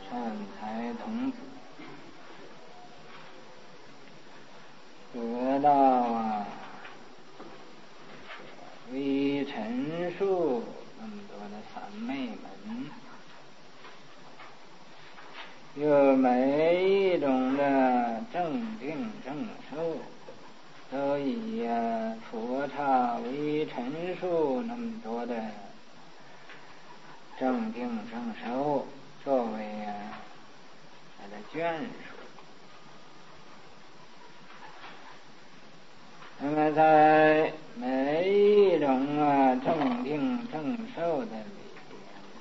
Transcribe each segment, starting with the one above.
善财童子得到微尘数那么多的三昧门，有每一种的正定正受，都以佛刹微尘数那么多的正定正受作为它的眷属。那么在每一种正定正受的里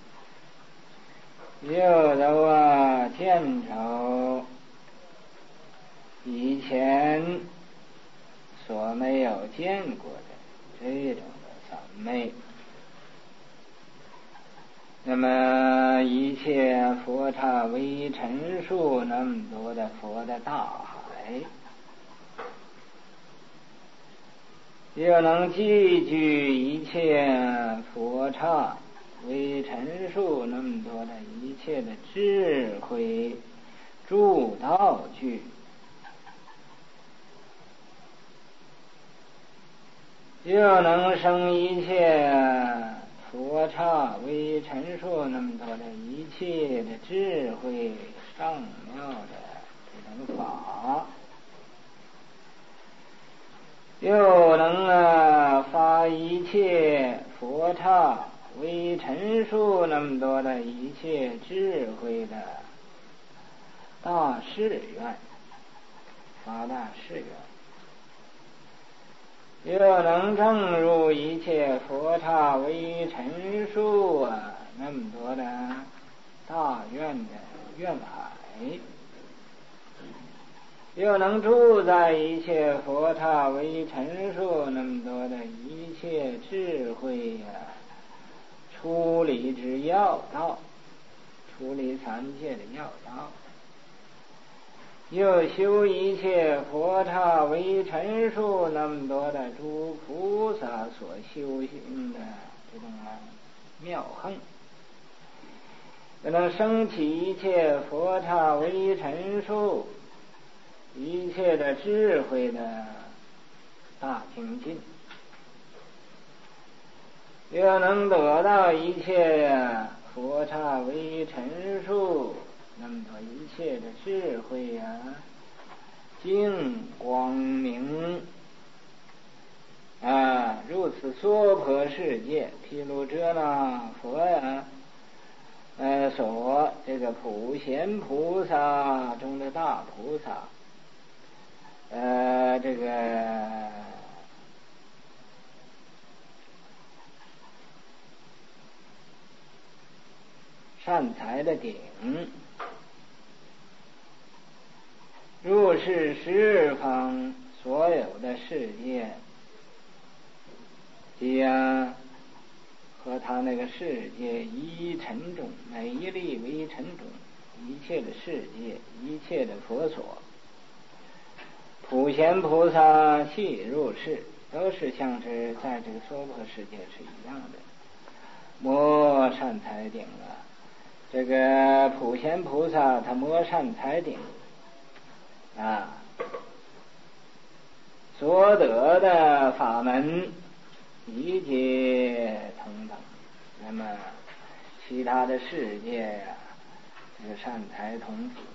边，又都见着以前所没有见过的这种的三昧。那么一切佛刹微尘数那么多的佛的大海，又能积聚一切佛刹微尘数那么多的一切的智慧助道具，又能生一切佛刹微尘数那么多的一切的智慧上妙的这种法，又能发一切佛刹微尘数那么多的一切智慧的大誓愿，发大誓愿，又能证入一切佛刹微尘数那么多的大愿的愿海，又能住在一切佛刹微尘数那么多的一切智慧出离之要道，出离三界的要道，又修一切佛刹微尘数那么多的诸菩萨所修行的这种妙行，又能升起一切佛刹微尘数一切的智慧的大精进，又能得到一切佛刹微尘数那么多一切的智慧净光明如此娑婆世界，毗卢遮那佛所这个普贤菩萨中的大菩萨，这个善财的顶，入世十方所有的世界，即和他那个世界一尘种，每一粒为尘种，一切的世界，一切的佛所，普贤菩萨悉入世，都是像是在这个娑婆世界是一样的。摸善财顶这个普贤菩萨他摸善财顶所得的法门一皆同等。那么其他的世界这个善财童子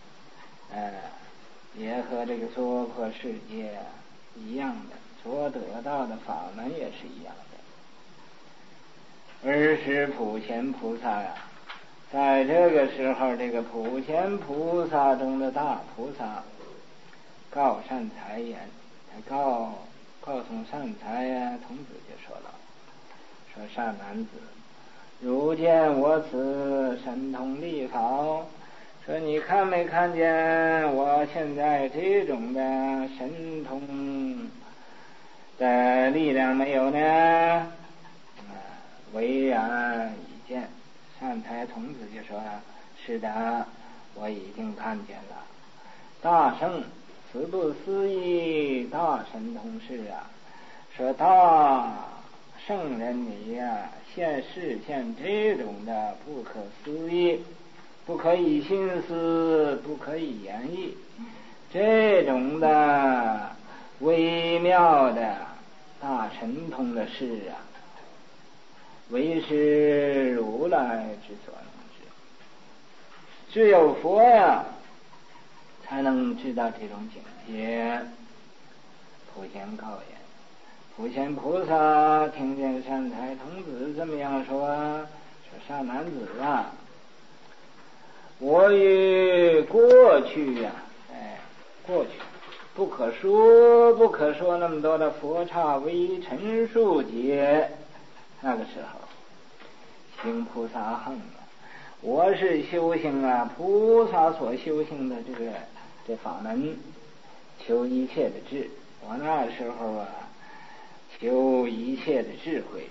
也和这个娑婆世界一样的，所得到的法门也是一样的。而是普贤菩萨在这个时候，这个普贤菩萨中的大菩萨告善财言，告诉善财童子就说了，说善男子，如见我此神通力法，说你看没看见我现在这种的神通的力量没有呢？唯然已见。善财童子就说是的，我已经看见了。大圣慈不思议大神通是说大圣人你现世现这种的不可思议不可以心思，不可以言语，这种的微妙的大神通的事啊，唯是如来之所能知。只有佛呀，才能知道这种境界。普贤告言：普贤菩萨听见善财童子这么样说，说善男子啊，我于过去呀，过去不可说那么多的佛刹微尘数劫，那个时候行菩萨行啊，我是修行啊菩萨所修行的这法门，求一切的智。我那时候啊，求一切的智慧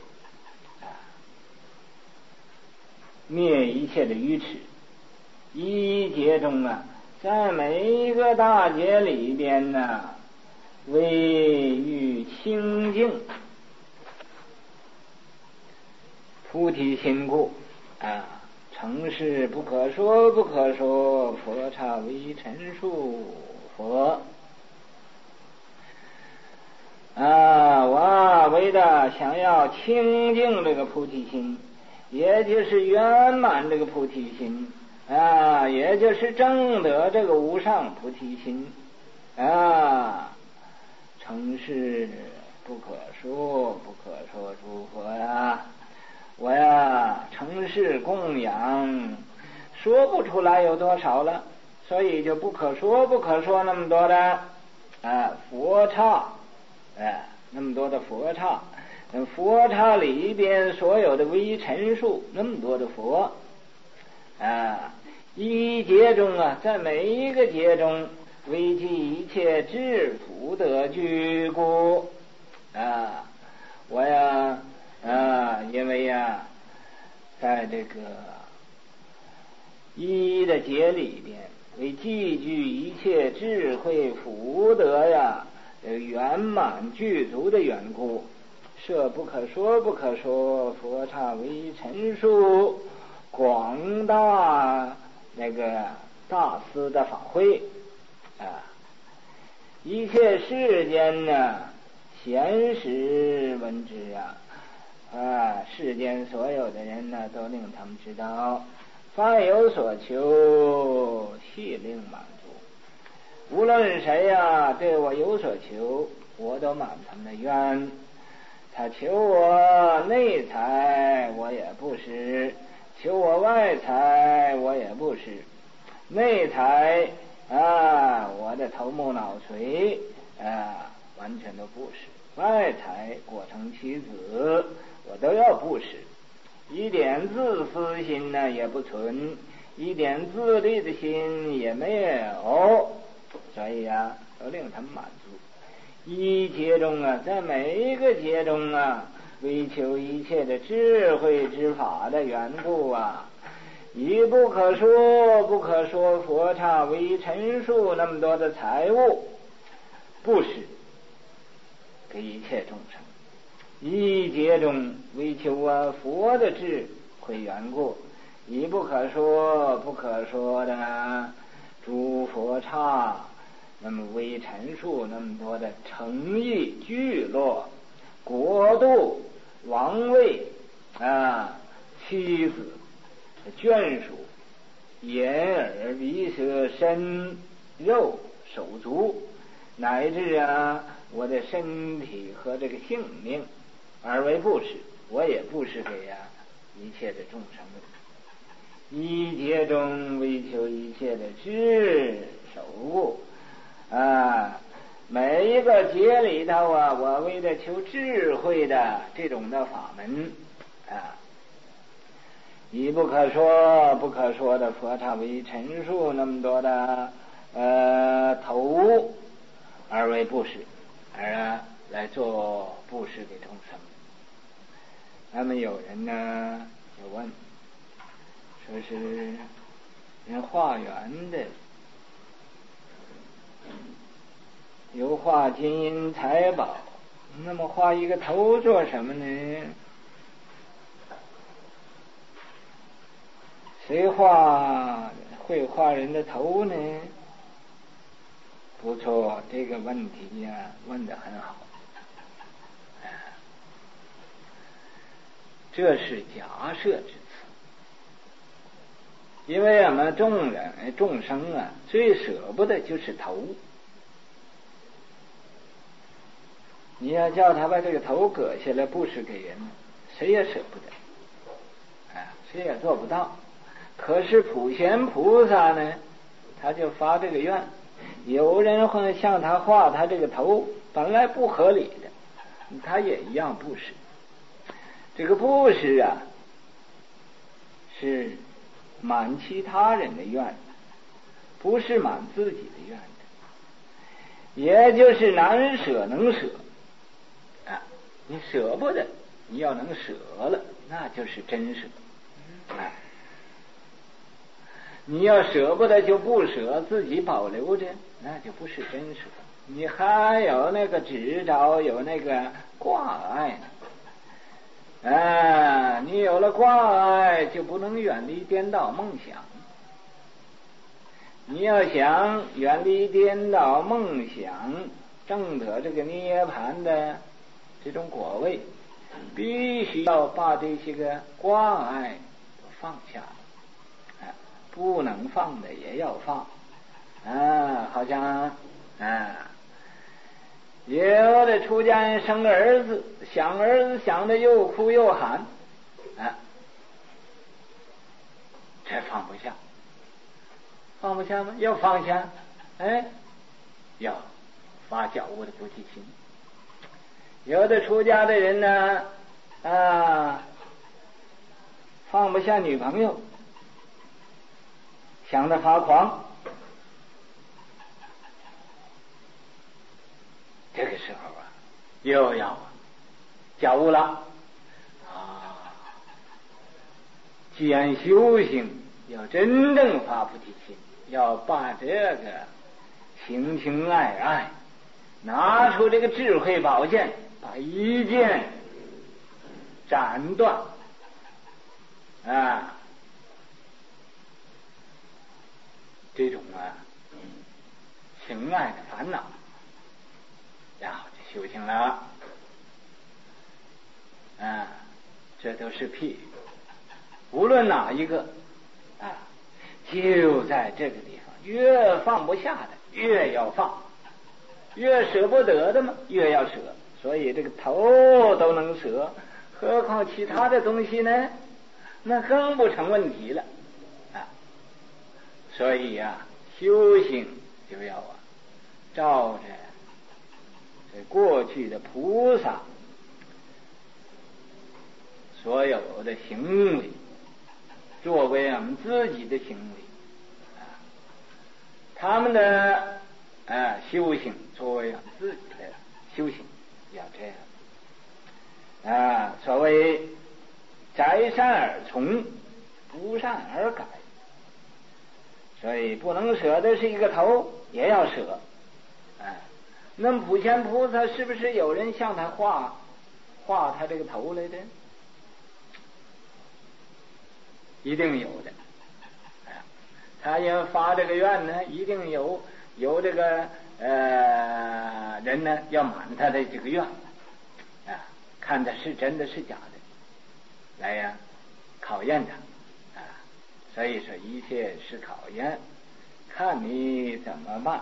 灭一切的愚痴。一劫中啊，在每一个大劫里边呢，为欲清净菩提心故啊，成事不可说，佛刹微尘数佛啊，我为的想要清净这个菩提心，也就是圆满这个菩提心啊，也就是证得这个无上菩提心啊，成事不可说，诸佛呀，我呀成事供养说不出来有多少了，所以就不可说那么多的佛刹，那么多的佛刹，佛刹里边所有的微尘数，那么多的佛一劫中啊，在每一个劫中为济一切智福德具故我呀因为呀在这个一的劫里边为积聚一切智慧福德呀圆满具足的缘故，设不可说佛刹微尘数广大那个大慈的法会一切世间呢闲时闻之世间所有的人呢都令他们知道，凡有所求悉令满足。无论谁对我有所求，我都满他们的愿。他求我内财，我也不施；求我外财，我也不施。内财我的头目脑髓完全都不施；外财果成其子，我都要不施。一点自私心呢也不存，一点自利的心也没有，所以都令他们满足。一劫中在每一个劫中为求一切的智慧之法的缘故以不可说佛刹微尘数那么多的财物布施给一切众生。一劫中为求佛的智慧缘故，以不可说的诸佛刹那么微尘数那么多的诚意聚落国度王位妻子眷属眼耳鼻舌身肉手足，乃至我的身体和这个性命而为布施，我也布施给一切的众生。一劫中为求一切的智守护每一个劫里头我为了求智慧的这种的法门以不可说的佛刹为陈述那么多的头而为布施，而来做布施给众生。那么有人呢就问，说是人化缘的有画金银财宝，那么画一个头做什么呢？谁画会画人的头呢？不错，这个问题呀，问得很好。这是假设之词，因为我们众生啊，最舍不得就是头。你要叫他把这个头割下来布施给人，谁也舍不得，谁也做不到。可是普贤菩萨呢，他就发这个愿，有人会向他画他这个头，本来不合理的，他也一样布施。这个布施啊，是满其他人的愿，不是满自己的愿的，也就是难舍能舍啊！你舍不得，你要能舍了，那就是真舍啊！你要舍不得就不舍，自己保留着，那就不是真舍。你还有那个执着，有那个挂碍呢。你有了挂碍，就不能远离颠倒梦想。你要想远离颠倒梦想，证得这个涅槃的这种果位，必须要把这些个挂碍都放下，不能放的也要放。好像有的出家人生个儿子，想儿子想的又哭又喊，这放不下，放不下吗？要放下，要发觉悟的菩提心。有的出家的人呢，放不下女朋友，想得发狂，这个时候啊，又要觉悟了既然修行要真正发菩提心，要把这个情情爱爱拿出这个智慧宝剑，把一剑斩断这种情爱的烦恼，然后就修行了。这都是譬喻，无论哪一个就在这个地方，越放不下的越要放，越舍不得的嘛越要舍。所以这个头都能舍，何况其他的东西呢？那更不成问题了所以修行就要照着这过去的菩萨所有的行为，作为我们自己的行为他们的修行作为我们自己的修行，要这样所谓摘善而从，不善而改。所以不能舍的是一个头，也要舍那么普贤菩萨是不是有人向他画他这个头来的？一定有的他要发这个愿呢，一定有这个人呢要满他的这个愿看他是真的是假的，来考验他所以说一切是考验，看你怎么办。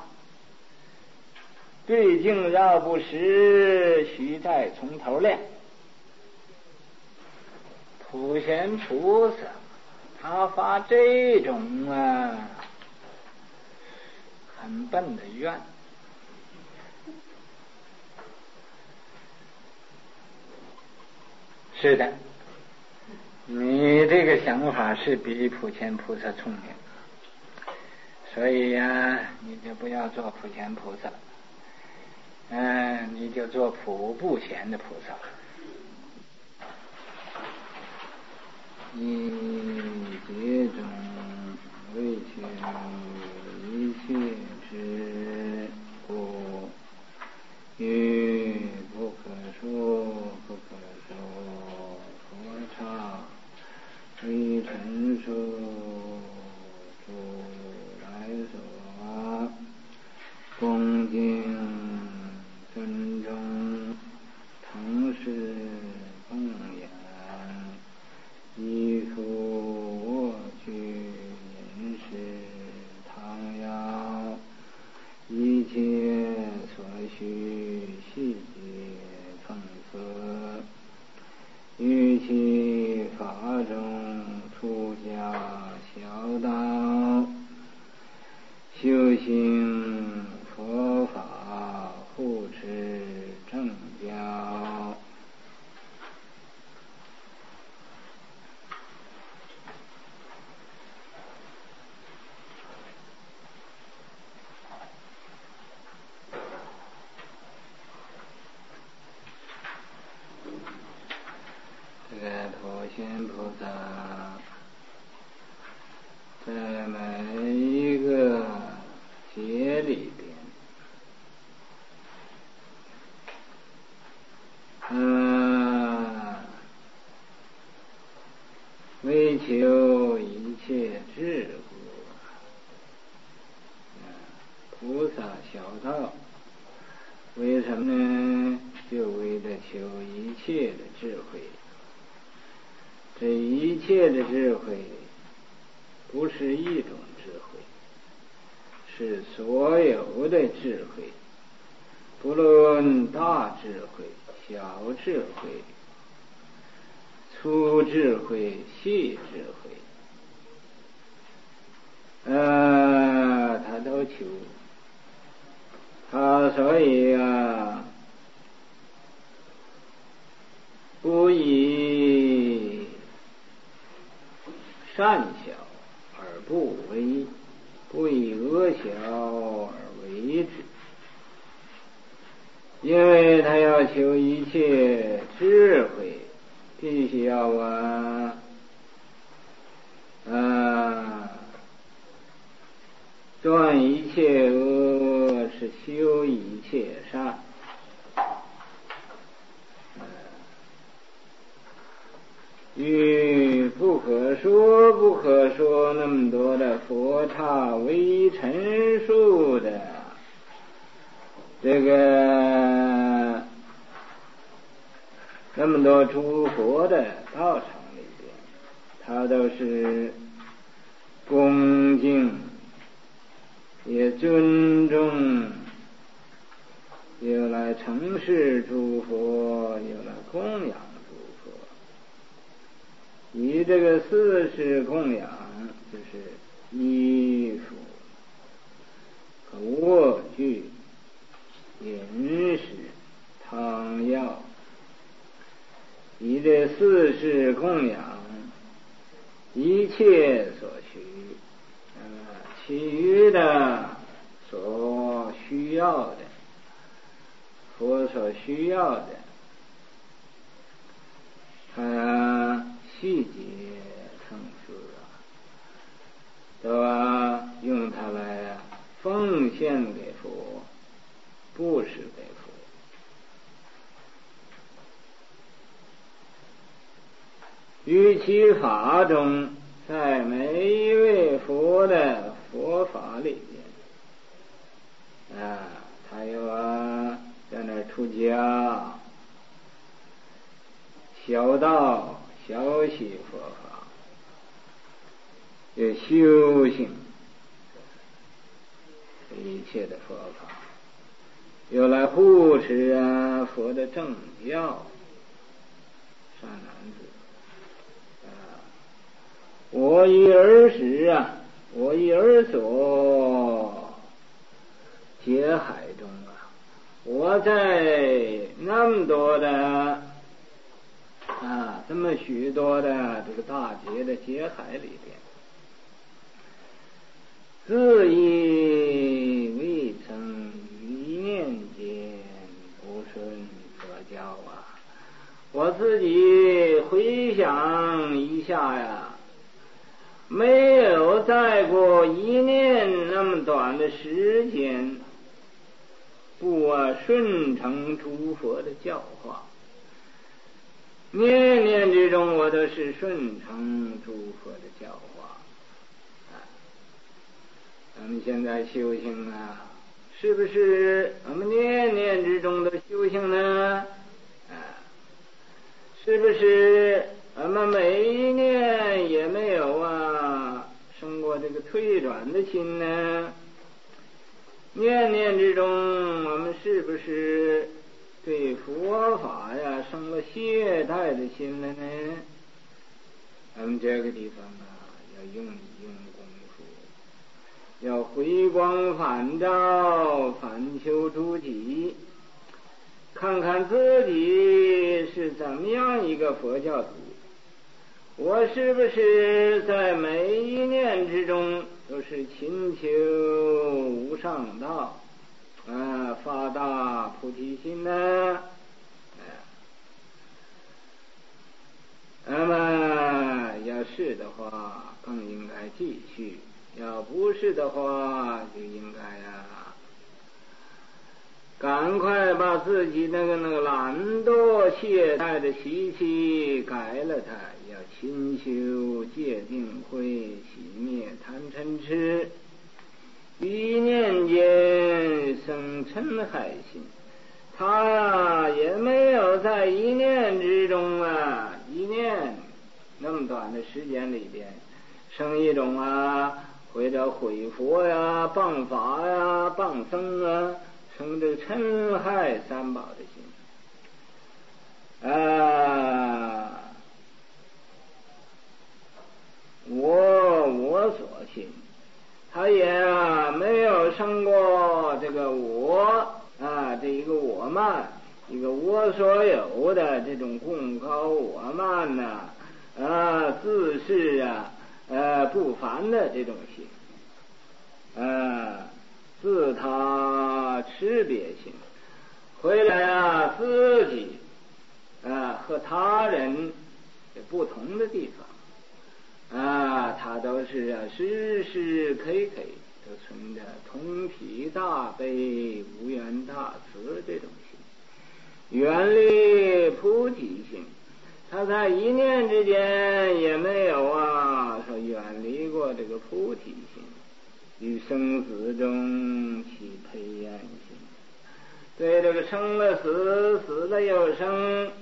对境绕不实，须再从头练。普贤菩萨他发这种很笨的愿，是的，你这个想法是比普贤菩萨聪明，所以你就不要做普贤菩萨，你就做普不贤的菩萨。以这种为求一切之故，欲不可说不可说佛刹为陈述诸小道，修行佛法，护持正教。这个普贤菩萨在每一个节里边，为求一切智故，菩萨小道，为什么呢？就为了求一切的智慧。这一切的智慧不是一种智慧，是所有的智慧，不论大智慧、小智慧、粗智慧、细智慧，他都求。他所以不以善小而不为，不以恶小而为之，因为他要求一切智慧，必须要断一切恶，是修一切善。与不可说那么多的佛刹微尘数的这个那么多诸佛的道场里边，他都是恭敬，也尊重，又来承事诸佛，又来供养诸佛。以这个四事供养，就是衣服和卧具、饮食、汤药，以这四事供养一切所需，其余的所需要的，佛所需要的，细节层次都用它来奉献给佛，布施给佛。于其法中，在每一位佛的佛法里边，他有在那儿出家、小道、小习佛法，有修行一切的佛法，有来护持佛的正教。善男子，我以儿时我以儿所劫海中我在那么多的这么许多的这个大劫的劫海里边，自以未曾一念间不顺佛教我自己回想一下没有再过一念那么短的时间不顺承诸佛的教化，念念之中我都是顺承诸佛的教化。咱们现在修行是不是我们念念之中的修行呢？是不是我们每一念也没有生过这个退转的心呢？念念之中我们是不是对佛法生了懈怠的心了呢？我们这个地方要用功夫，要回光返照，反求诸己，看看自己是怎么样一个佛教徒，我是不是在每一念之中都是勤求无上道发大菩提心呢？那么要是的话更应该继续，要不是的话就应该赶快把自己那个懒惰懈怠的习气改了它，要勤修戒定慧，熄灭贪嗔痴，一念间生嗔害心。他也没有在一念之中一念那么短的时间里边生一种或者毁佛谤法谤僧生这个嗔害三宝的心我所信，他也没有生过这个我这一个我慢，一个我所有的这种贡高我慢自是不凡的这种心自他识别心，回来自己和他人不同的地方他都是时时刻刻都存着同体大悲无缘大慈这种心，远离菩提心。他在一念之间也没有说远离过这个菩提心，于生死中起培厌心，对这个生了死，死了又生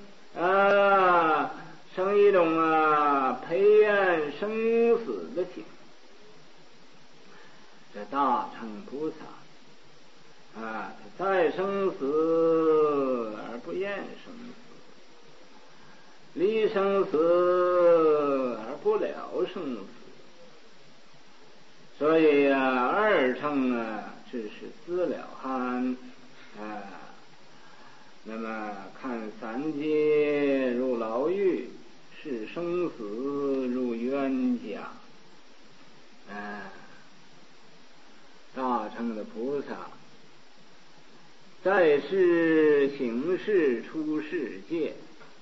生一种培厌生死的心。这大乘菩萨他再生死而不厌生死，离生死而不了生死，所以二乘只是资了憨那么看三界入牢狱，视生死入冤家大乘的菩萨在世行事出世界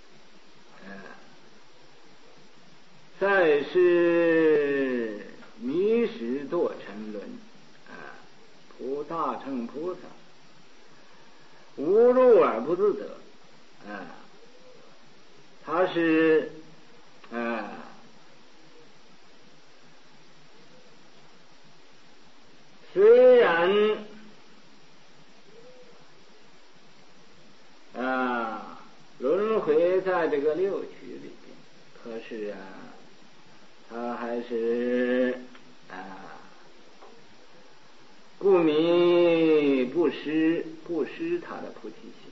在世迷失堕沉沦大乘菩萨无入而不自得他是虽然轮回在这个六趣里边，可是他还是不迷不失他的菩提心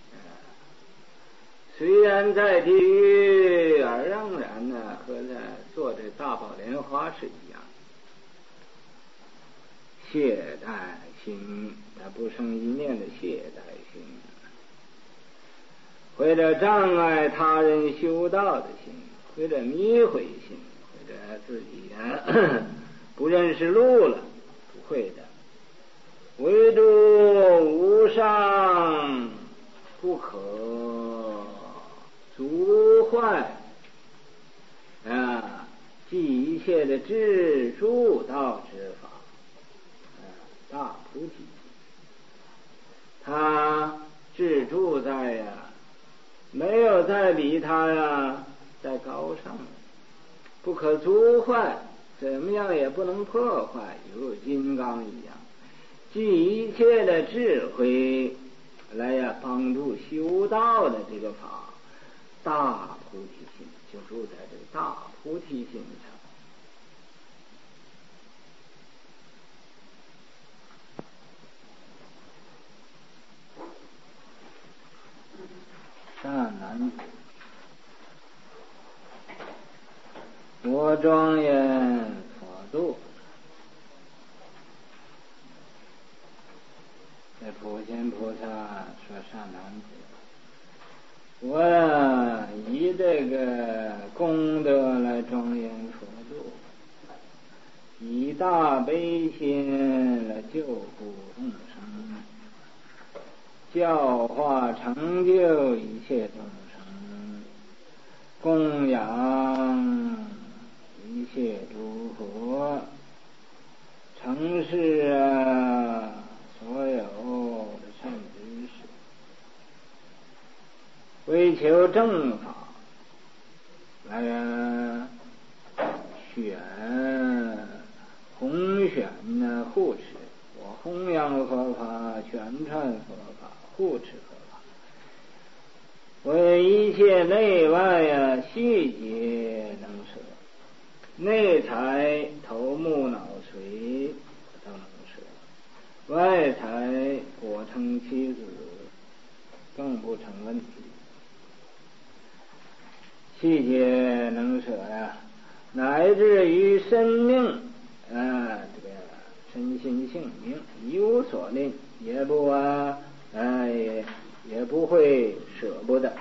虽然在地狱而仍然和做这大宝莲花是一样，懈怠心不生一念的懈怠心，或者障碍他人修道的心，或者迷悔心，或者自己不认识路了，不会的。唯独无上不可足坏即一切的智助道之法大菩提，他智住在没有再比他再高尚，不可足坏，怎么样也不能破坏，如金刚一样，具一切的智慧来帮助修道的这个法，大菩提心就住在这个大菩提心上。善男子，我庄严以大悲心来救护众生，教化成就一切众生，供养一切诸佛，承事所有的善知识，为求正法来弘选护持，我弘扬佛法，宣传佛法，护持佛法，为一切内外细节能舍，内财头目脑髓都能舍，外财果成妻子更不成问题。细节能舍乃至于生命这个身心性命一无所吝，也不会舍不得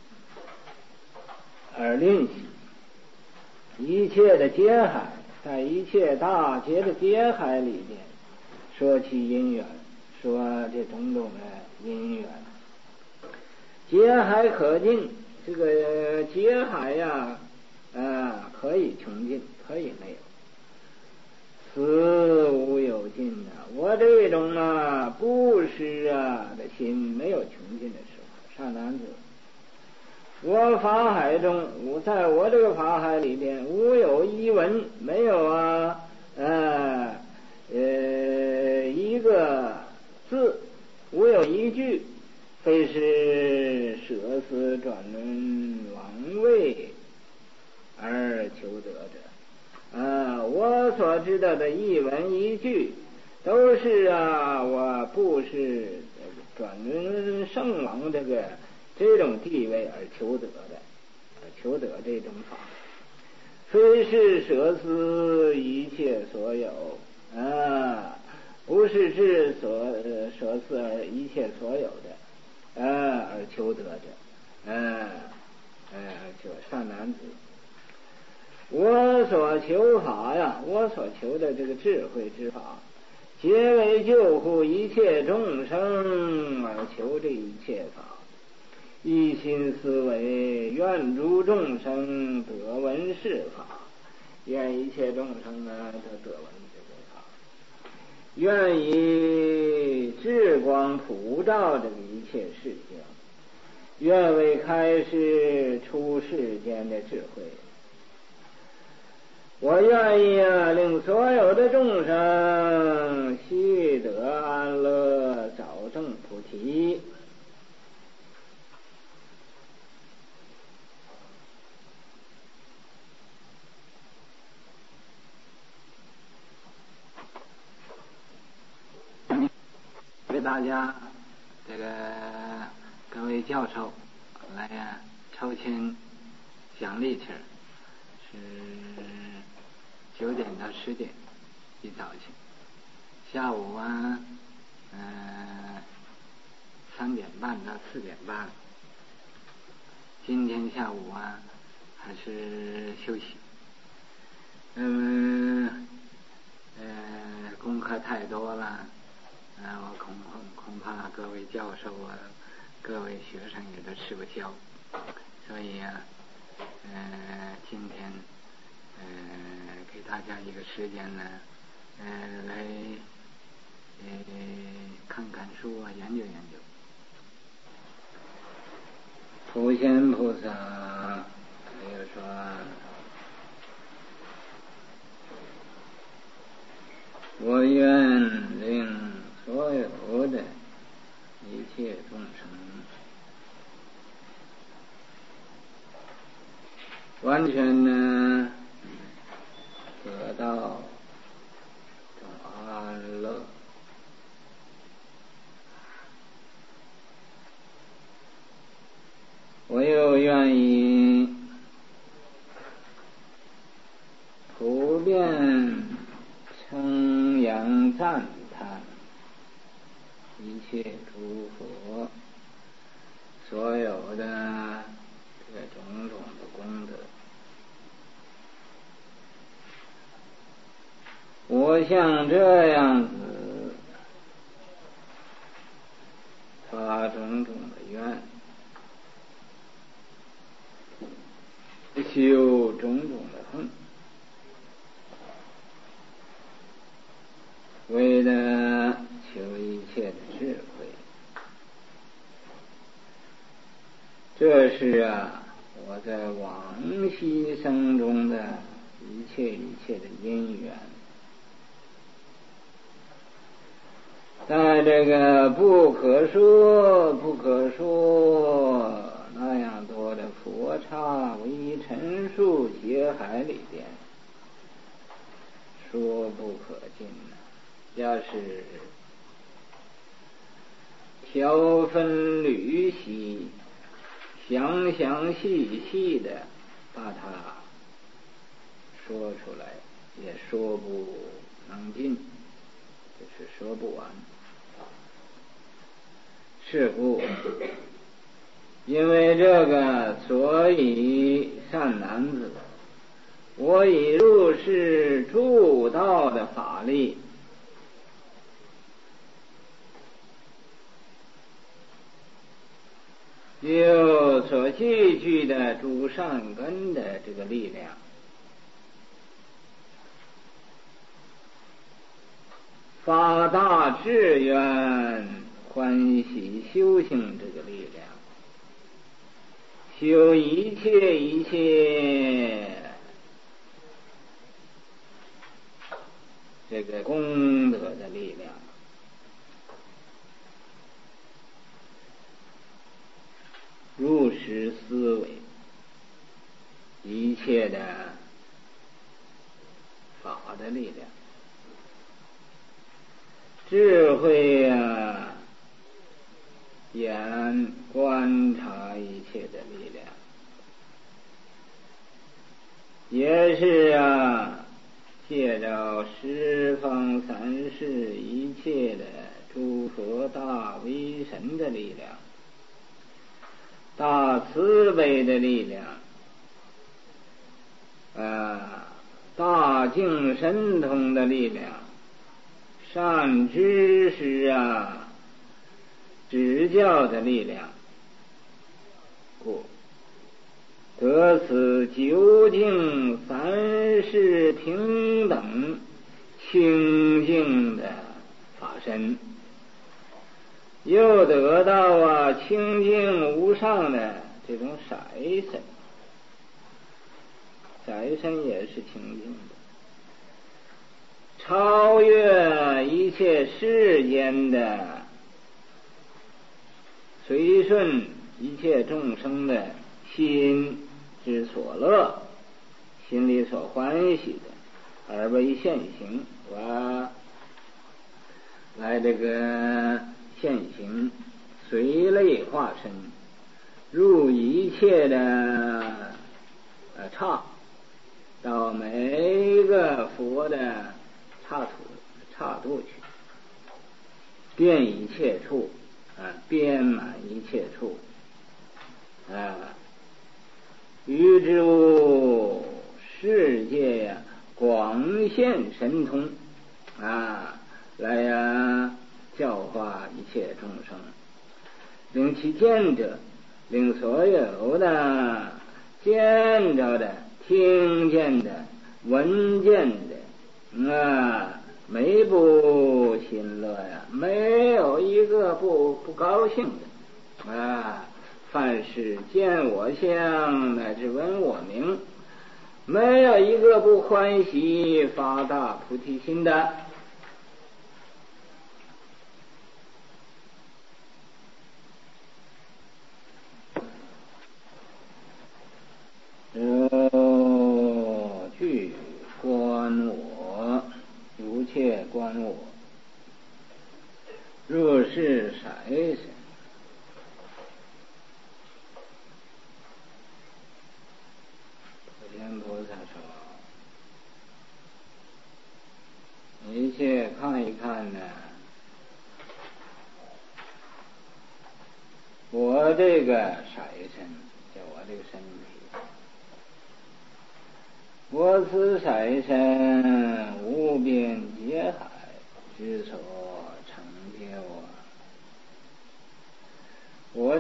而吝惜。一切的劫海，在一切大劫的劫海里边，说起因缘，说这种种的因缘，劫海可尽，这个劫海可以穷尽，可以没有，死无有尽我这种布施的心没有穷尽的时候。善男子，我法海中，在我这个法海里边，无有一文，没有一个字，无有一句，非是舍死转轮王位而求得者。我所知道的一文一句，都是我布施转轮圣王这种地位而求得的，求得这种法，非是舍死一切所有不是指舍死一切所有的而求得者就善男子，我所求法我所求的这个智慧之法，皆为救护一切众生而求这一切法，一心思维，愿诸众生得闻是法，愿一切众生都得闻这个法，愿以智光普照这个一切世界，愿为开示出世间的智慧。我愿意令所有的众生悉得安乐，早证菩提。为大家各位教授来抽签奖励词，是9点到10点一早去，下午3点半到4点半。今天下午还是休息。功课太多了，我恐怕各位教授各位学生也都吃不消，所以今天给大家一个时间来看看书研究研究。普贤菩萨没有说我愿令所有的一切众生完全得到安乐。我又愿意普遍称扬赞叹一切诸佛所有的这种种的功德， 我像这样子发种种的愿，修种种的恨，为了求一切的智慧。这是我在往昔生中的一切的因缘，在这个不可说那样多的佛刹微尘数劫海里边，说不可尽要是条分缕析，详细的把它说出来，也说不能尽，就是说不完。是故因为这个，所以善男子，我以入世助道的法力，又所积聚的诸善根的这个力量，发大志愿，欢喜修行这个力量，修一切这个功德的力量，入实思维一切的法的力量，智慧眼观察一切的力量，也是借着十方三世一切的诸佛大威神的力量，大慈悲的力量，大净神通的力量，善知识指教的力量，故得此究竟三世平等清净的法身，又得到清净无上的这种色身，色身也是清净的，超越一切世间的，随顺一切众生的心之所乐，心里所欢喜的，而为现行，我来这个现行，随类化身，入一切的刹，到每一个佛的刹度去，遍一切处，遍满一切处，于诸世界广现神通，来教化一切众生，令其见者，令所有的见着的、听见的、闻见的，没不心乐没有一个不高兴的，凡是见我相乃至闻我名，没有一个不欢喜发大菩提心的。具观我，如切观我，入世色身。普贤菩萨说，一切看一看呢，我这个色身，就我这个身体，我此色身无边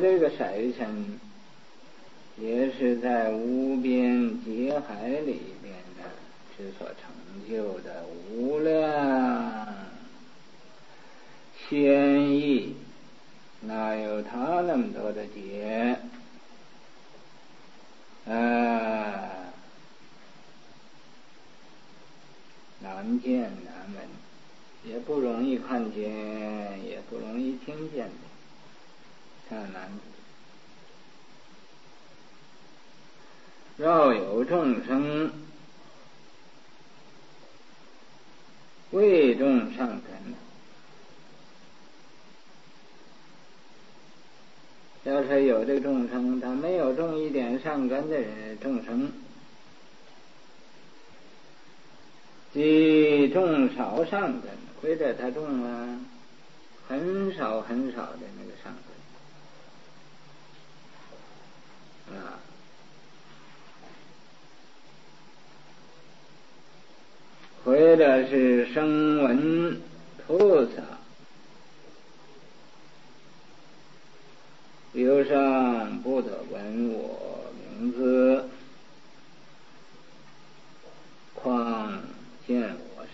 这个色身，也是在无边劫海里边呢之所成就的无量千亿，哪有他那么多的劫？难见难闻，也不容易看见，也不容易听见的，善男子。若有众生未种善根，要是有这个众生，他没有种一点善根的众生，即种少善根，或者他种了很少很少的那个善根或者是声闻菩萨，忧伤不得闻我名字，况见我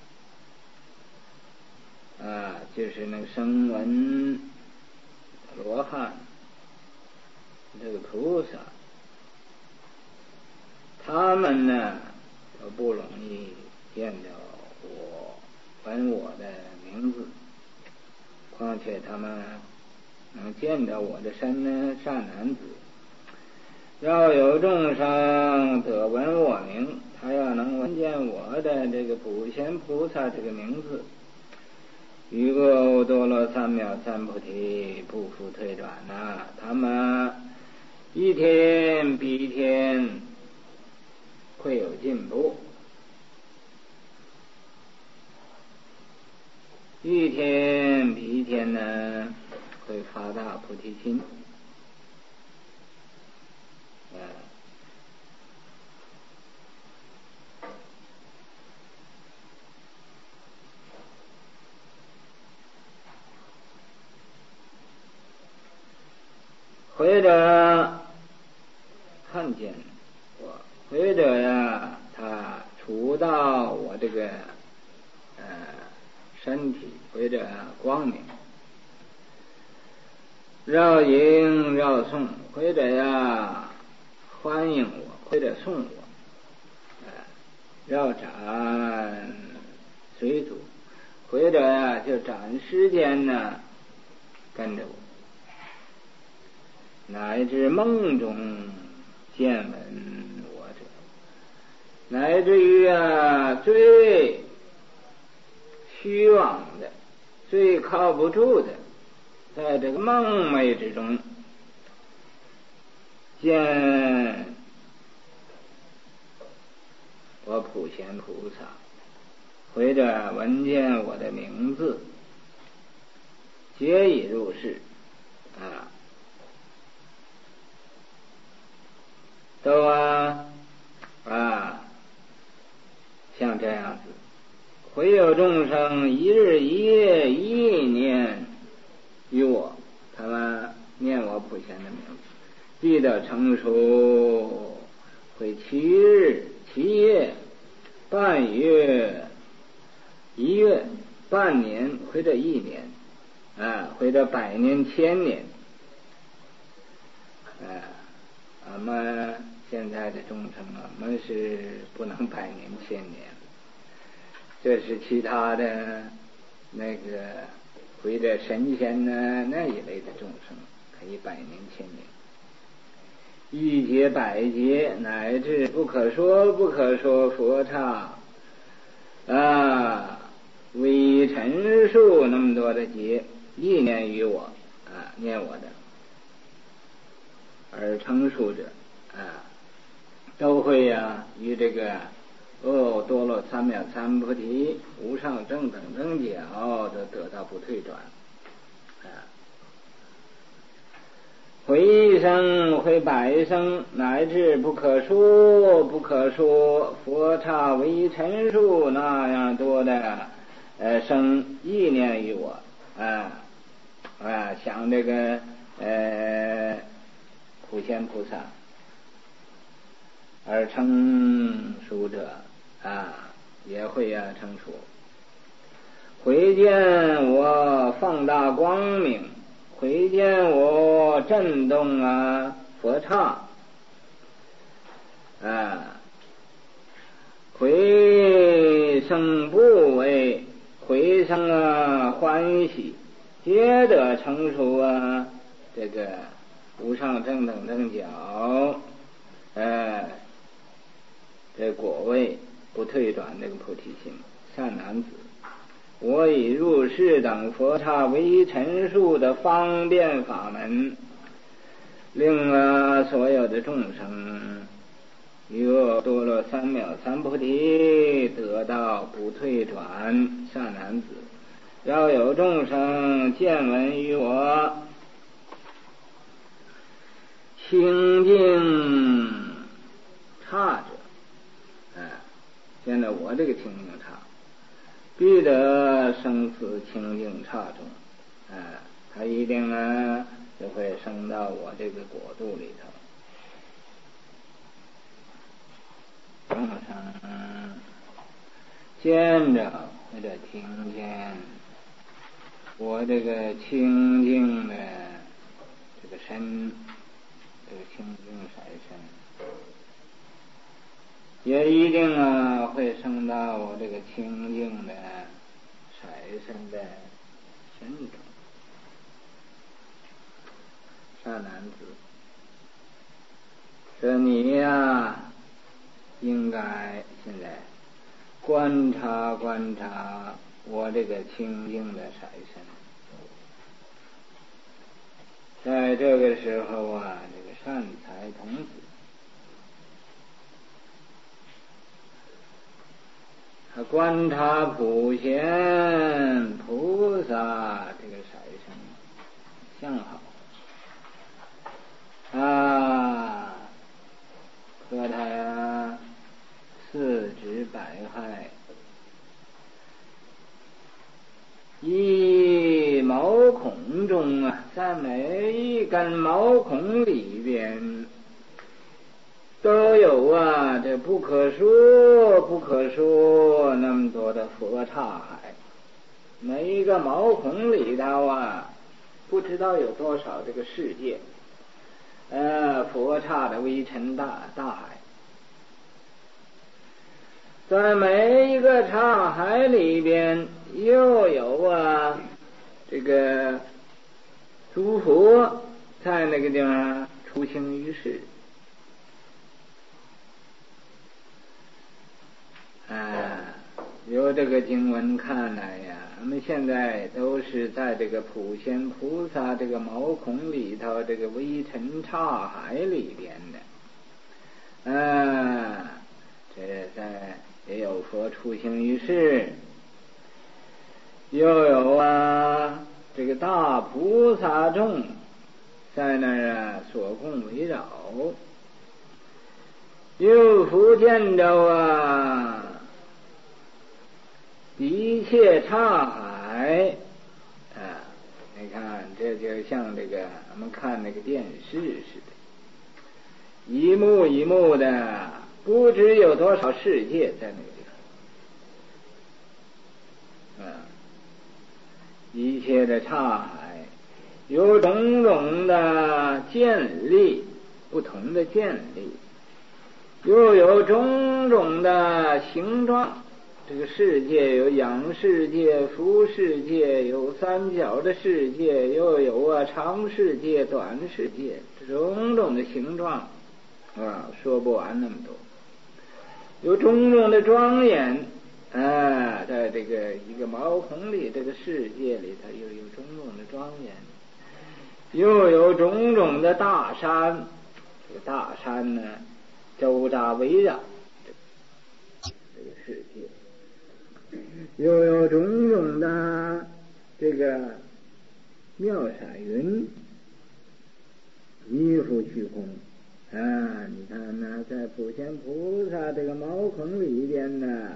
身，就是那个声闻罗汉这个菩萨，他们呢都不容易见到我闻我的名字，况且他们能见到我的身呢，善男子。要有众生得闻我名，他要能闻见我的这个普贤菩萨这个名字，于阿多罗三藐三菩提不复退转他们一天比一天会有进步，一天比一天呢会发大菩提心。或者看见我，或者呀，他触到我这个身体，或者光明，绕迎绕送，或者呀欢迎我，或者送我，绕展随组，或者呀就展时间呢跟着我，乃至梦中见闻我者，乃至于最虚妄的、最靠不住的，在这个梦寐之中见我普贤菩萨，或者闻见我的名字，皆已入世都像这样子。会有众生一日一夜一念于我，他们念我普贤的名字，记得成熟，会7日7夜半月1月半年，或者1年或者100年1000年俺们现在的众生我们是不能100年1000年，这是其他的那个或者神仙呢那一类的众生可以100年1000年，1劫100劫乃至不可说不可说佛刹微尘数那么多的劫，意念于我念我的而成熟者都会与这个多罗三藐三菩提无上正等正觉都得到不退转回一生回100生，乃至不可说不可说佛刹微尘数那样多的生意念于我想这个普贤菩萨而成熟者也会成熟。会见我放大光明，会见我震动佛刹，回生不为，回生欢喜，皆得成熟这个无上正等正觉，这果位不退转这个菩提心。善男子，我以入世等佛刹为陈述的方便法门，令所有的众生由多罗三藐三菩提得到不退转。善男子，要有众生见闻于我清净刹者，见到我这个清净刹，必得生死清净刹中，他一定就会升到我这个国度里头。众生见着或者听见我这个清净的这个身，这个清净色身，也一定会升到我这个清净的色身的身中。善男子，说你应该现在观察观察我这个清净的色身。在这个时候这个善财童子他观察普贤菩萨这个色身相好和他四肢百骸一毛孔中在每一根毛孔里边都有这不可说那么多的佛刹海，每一个毛孔里头不知道有多少这个世界，佛刹的微尘大海，在每一个刹海里边又有这个诸佛在那个地方出行于世。由这个经文看来我们现在都是在这个普贤菩萨这个毛孔里头，这个微尘刹海里边的，这在也有佛出行于世，又有这个大菩萨众在那儿所供围绕，又复见着一切刹海，你看这就像这个我们看那个电视似的，一幕一幕的，不知有多少世界在那个地方。一切的刹海有种种的建立，不同的建立，又有种种的形状。这个世界有仰世界、俯世界，有三角的世界，又有长世界、短世界，种种的形状说不完那么多。有种种的庄严在这个一个毛孔里，这个世界里头又有种种的庄严，又有种种的大山，这个大山呢周匝围绕这个世界，又有种种的这个妙闪云依附虚空你看在普贤菩萨这个毛孔里边呢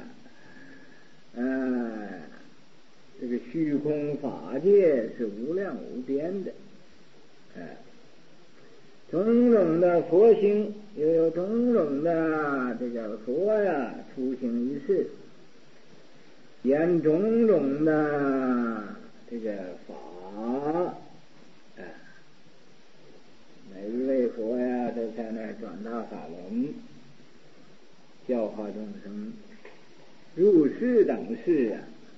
这个虚空法界是无量无边的种种的佛性，又有种种的这个佛呀出行于世，演种种的这个法，每一位佛呀都在那转大法轮，教化众生，入世等事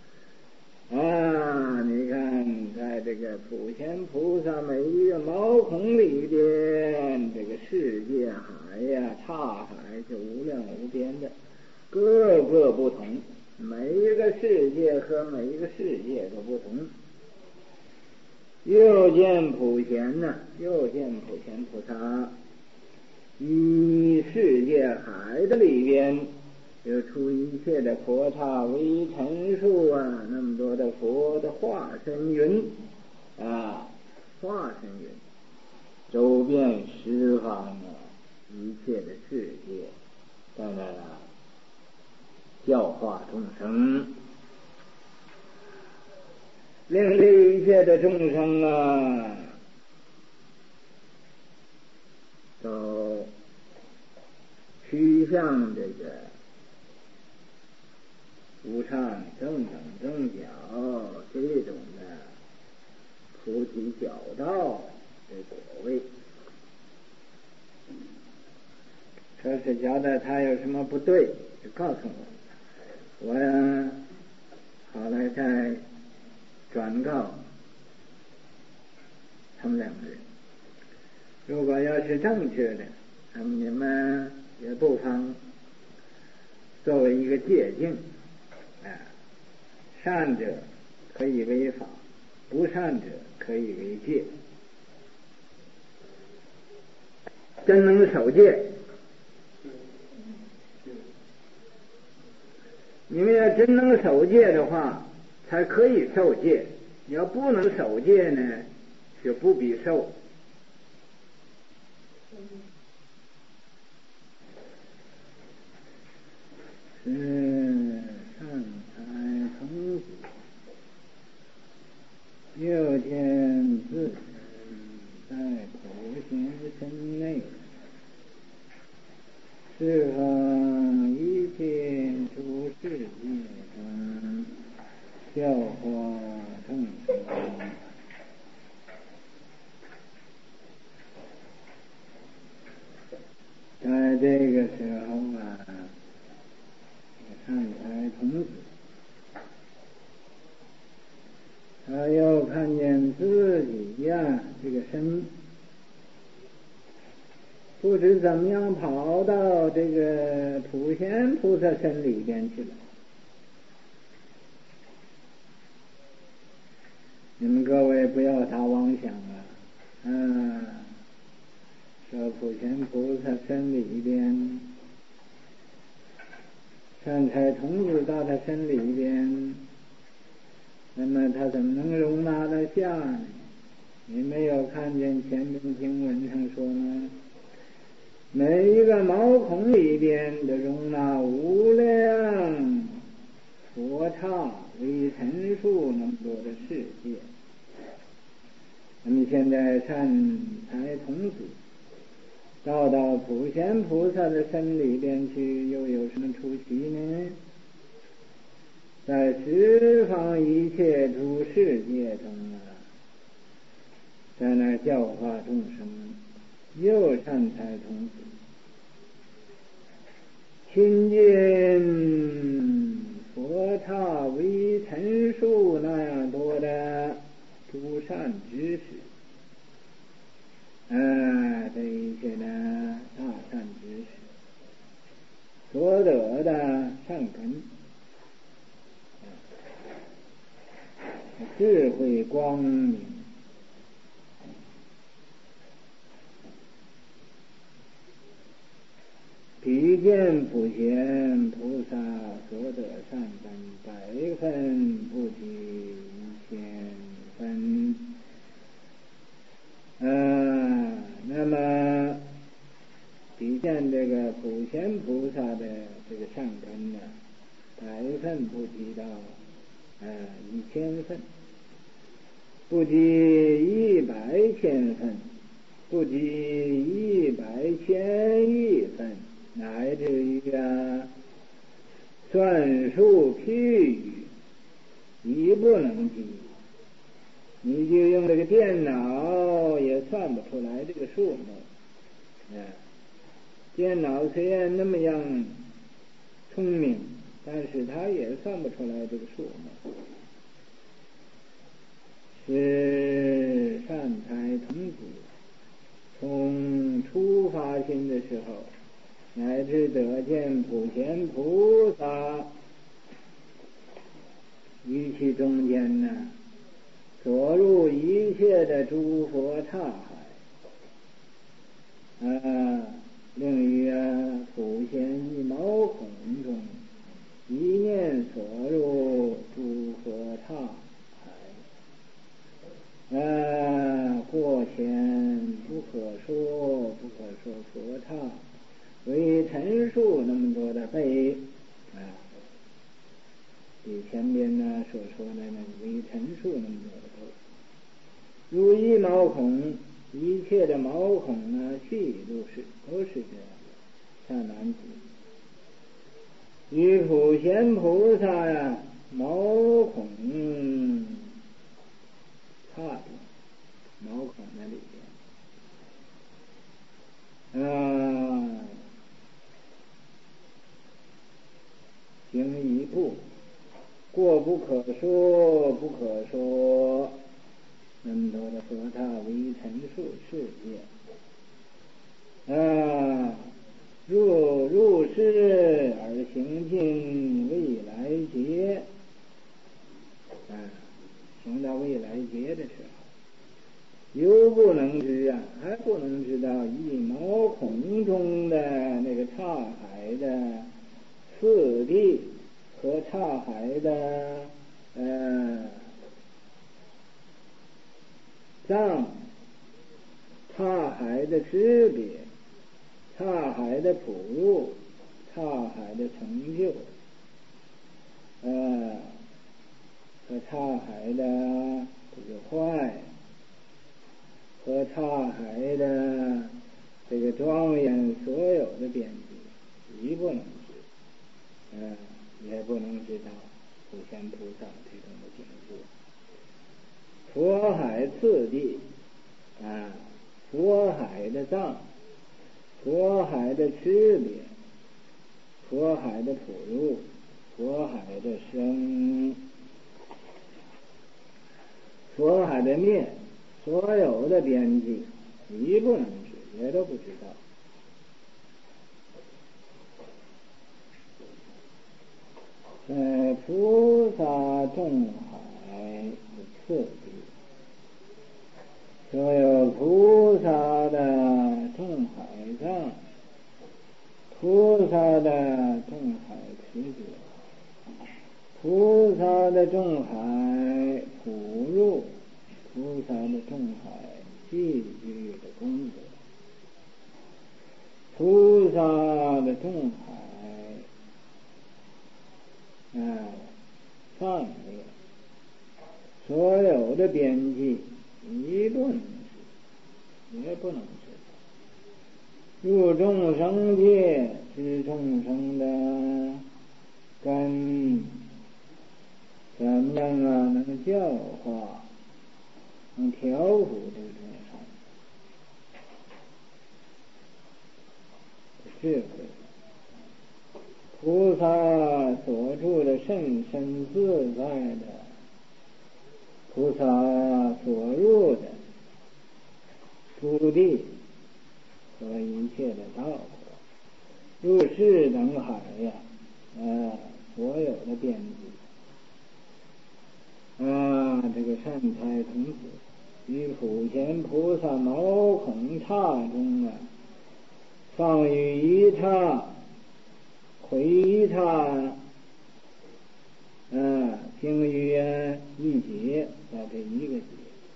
你看在这个普贤菩萨每一个毛孔里边，这个世界海呀刹海是无量无边的，各个不同，每一个世界和每一个世界都不同。又见普贤又见普贤菩萨以世界海的里边有出一切的佛刹微尘数那么多的佛的化身云化身云周遍十方一切的世界，在那教化众生，令这一切的众生都趋向这个无上正等正觉这种的菩提小道的果位。说是觉得他有什么不对，就告诉我好来再转告他们两个人。如果要是正确的，那么你们也不妨作为一个借鉴善者可以为法，不善者可以为戒。真能守戒，你们要真能守戒的话才可以受戒，你要不能守戒呢就不必受。善财童子又见自身在普贤身内，十方一切诸世界中教化众生。在这个时候善财童子他要看见自己这个身不知怎么样跑到这个普贤菩萨身里边去了。你们各位不要打妄想说普贤菩萨身里边善财童子到他身里边，那么他怎么能容纳得下呢？你没有看见前面经文上说呢，每一个毛孔里边的容纳无量佛刹微尘数那么多的世界。那么现在善财童子到普贤菩萨的身里边去，又有什么出奇呢？在十方一切诸世界中在那教化众生，又善财童子亲近佛刹微尘数那样多的诸善知识这一切的大善知识所得的善根智慧光明，比见普贤菩萨所得善根100分不及1000分。那么比见这个普贤菩萨的这个善根100分不及到1000分， 不及100千分，不及100千亿分，乃至于算术譬喻已不能及。你就用这个电脑也算不出来这个数目。电脑虽然那么样聪明，但是它也算不出来这个数目。是善财童子从初发心的时候，乃至得见普贤菩萨，于其中间呢，所入一切的诸佛刹海，令于普贤一毛孔中，一念所入诸佛刹海，过前不可说，不可说佛刹，为陈述那么多的倍。比前边呢所说的那为陈述那么多的倍，如一毛孔，一切的毛孔呢，细都是这样的，像男子与普贤菩萨毛孔差别，毛孔那里边，行一步，过不可说，不可说，那么多的佛刹为陈述世界，入世而行尽未来劫，行到未来劫的时候，犹不能知还不能知道一毛孔中的那个刹海的次第和刹海的藏，刹海的识别，刹海的普入，刹海的成就，和刹海的这个坏，和刹海的这个庄严，所有的边际一不能知，也不能知道普贤菩萨这种的境界。佛海次第，佛海的藏，佛海的识别，佛海的普入，佛海的生，佛海的灭，所有的边际一不能知，也都不知道。菩萨众海的次第，所有菩萨的众海藏，菩萨的众海持觉，菩萨的众海普入，菩萨的众海细具的功德，菩萨的众海上面所有的边际一不能知，也不能知。入众生界，知众生的根，怎么样能教化，能调伏这个众生智慧。菩萨所住的甚深自在的，菩萨所入的诸地和一切的道果，入世等海所有的边际，这个善财童子于普贤菩萨毛孔刹中放于一刹，回一刹，经于一劫，在这一个劫，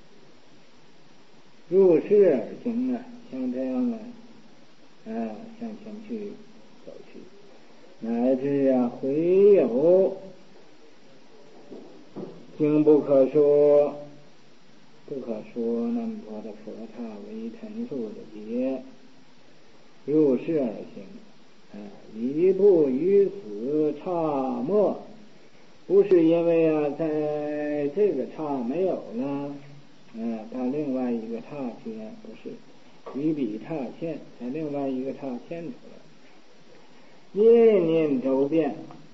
入世而行像这样向前去走去，乃至回有经不可说， 不可说那么多的佛刹为陈述的劫，入世而行，一步于此刹末，不是因为在这个刹没有了，到另外一个刹去，不是，于彼刹现，在另外一个刹现出来，念念周遍，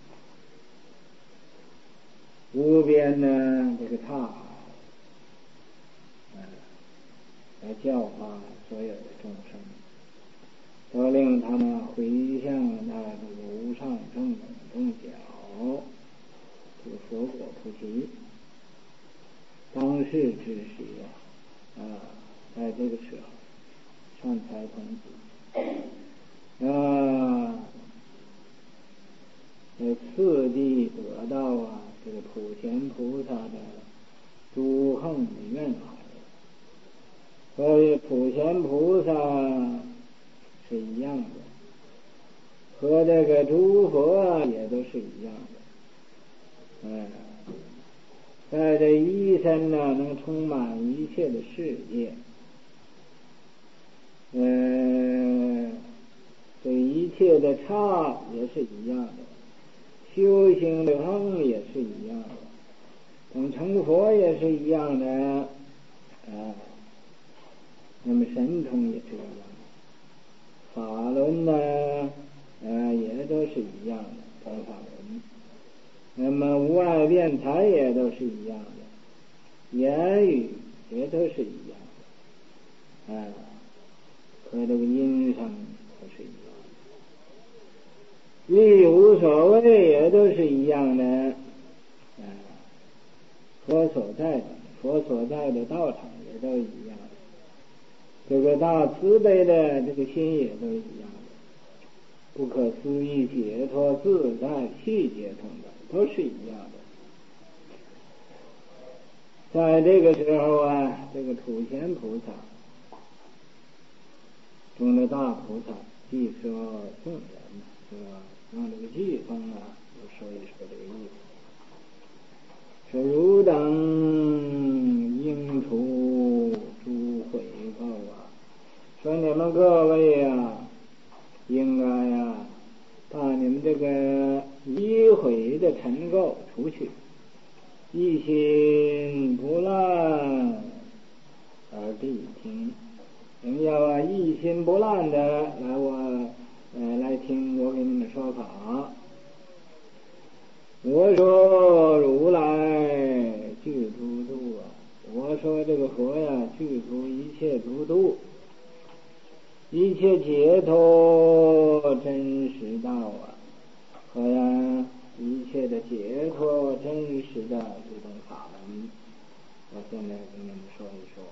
无边呢这个刹，来教化所有的众生，都令他们回向那这个无上正等正觉，这个佛果菩提。当世之时在这个时候，善财童子在次第得到这个普贤菩萨的诸横的愿海。所以普贤菩萨是一样的，和这个诸佛也都是一样的。在这一身能充满一切的世界，这一切的刹也是一样的，修行的方也是一样的，等成佛也是一样的，那么神通也是一样的，法轮也都是一样的，等法轮。那么无碍辩才也都是一样的，言语也都是一样的，和这个音声都是一样的，力无所谓也都是一样的，佛所在的道场也都一样的，这个大慈悲的这个心也都一样的，不可思议解脱自在气节通的都是一样的。在这个时候这个普贤菩萨中的大菩萨，即说众人，是吧？用这个偈中就说一说这个意思。说汝等应除诸悔垢说你们各位应该把你们这个疑悔的尘垢除去，一心不乱而谛听。你们要一心不乱的来听我给你们说法。我说如来具诸度我说这个佛具足一切诸度，一切解脱真实道和一切的解脱真实的这种法门，我现在给你们说一说。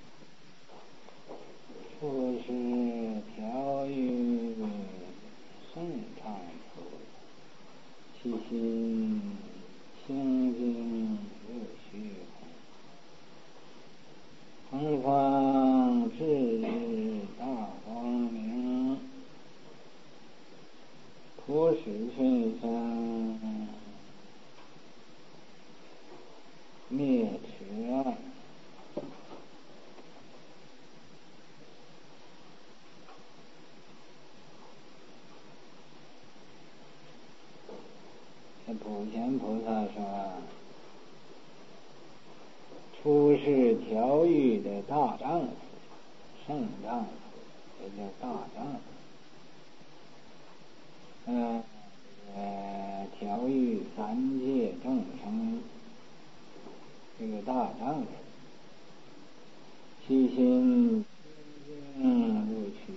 初是调御圣唱佛，其心清净入虚空，恒方至日大光明，普使群生灭痴暗。普贤菩萨说，出世调御的大丈夫，圣丈夫，也叫大丈夫。调御三界众生，这个大丈夫，其心清净入虚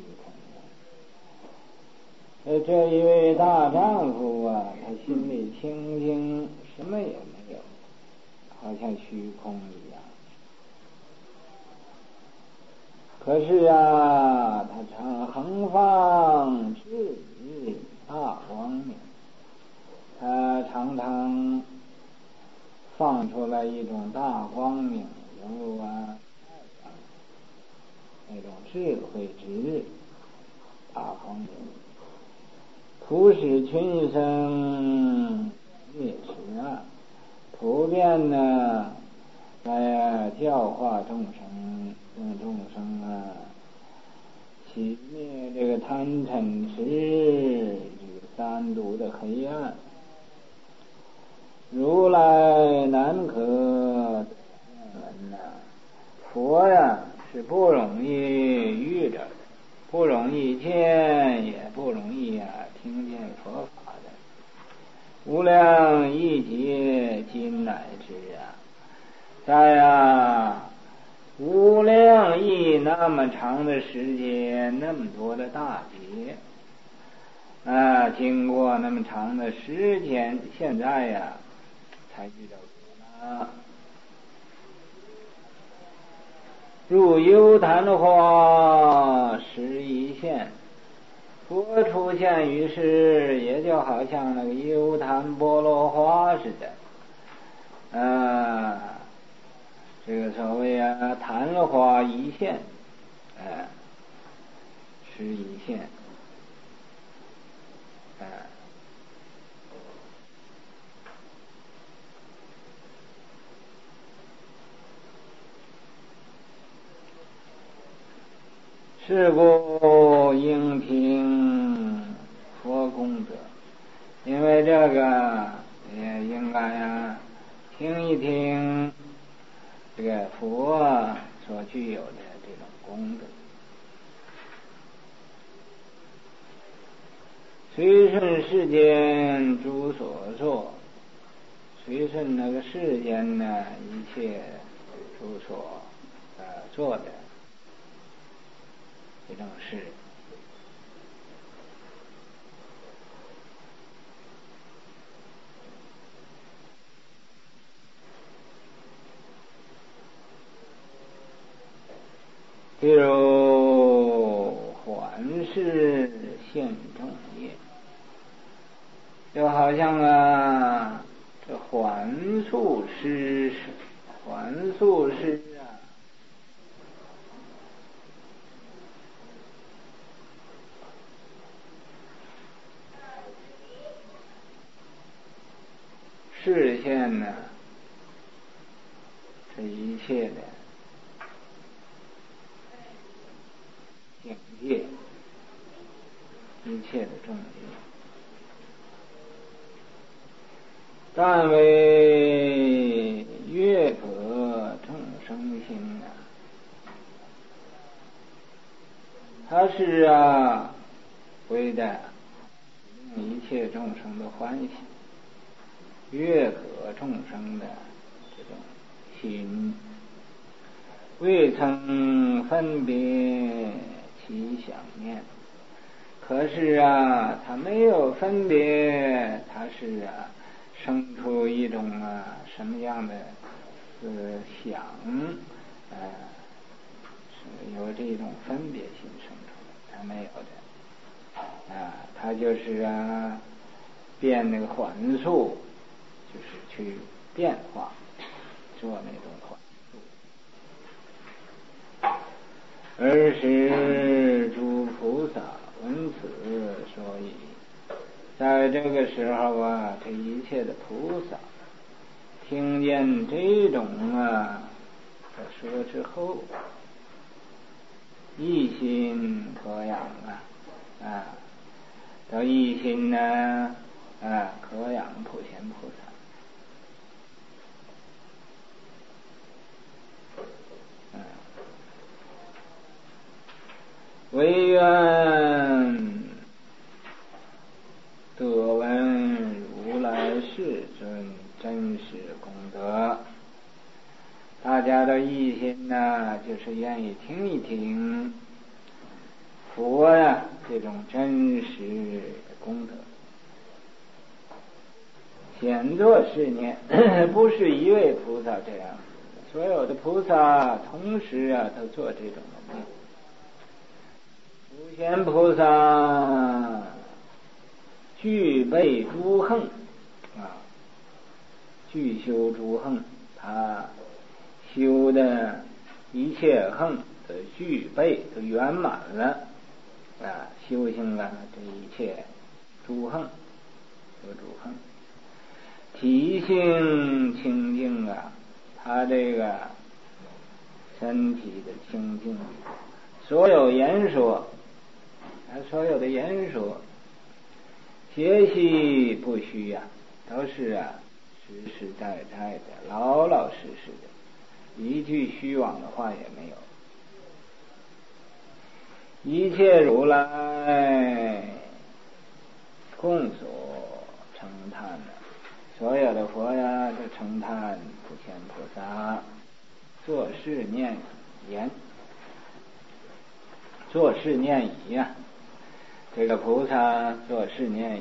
空。这一位大丈夫他心里清净，什么也没有，好像虚空一样。可是他常恒放至日大光明，他常常放出来一种大光明，犹如那种智慧之日大光明，普使群生灭痴普遍在教化众生，让众生熄灭这个贪嗔痴这个三毒的黑暗。如来难可见闻呐，佛呀是不容易遇着的，不容易见，也不容易听见佛法的。无量亿劫今乃至在无量亿那么长的时间，那么多的大劫经过那么长的时间，现在才遇到佛了。入幽昙花时一现，佛出现于世，也就好像那个幽昙波罗花似的。这个所谓昙花一现，时一现，是故应听佛功德，因为这个也应该听一听这个佛所具有的这种功德。随顺世间诸所作，随顺那个世间呢一切诸所做的这种事，譬如还是现众业，就好像这还宿师视线这一切的境界，一切的众业，但为悦可众生心它是为的一切众生的欢喜，悦可众生的这种心，未曾分别其想念。可是他没有分别，他是生出一种什么样的想，是有这种分别心生出来，他没有的。他就是变那个还宿，就是去变化，做那种还宿。而使诸菩萨闻此，所以在这个时候这一切的菩萨听见这种说之后，一心可养到一心可养普贤菩萨。唯愿得闻如来世尊真实功德。大家的一心就是愿意听一听佛这种真实功德。显作是念，不是一位菩萨这样，所有的菩萨同时都做这种的念。普贤菩萨具备诸行具修诸行，他修的一切行都具备，都圆满了修行了这一切诸行，有诸行，体性清净他这个身体的清净，所有言说，所有的言说，皆系不虚呀，都是实实在在的，老老实实的，一句虚妄的话也没有。一切如来共所称叹的，所有的佛呀都称叹普贤菩萨，作是念言，作是念已呀。这个菩萨作是念已，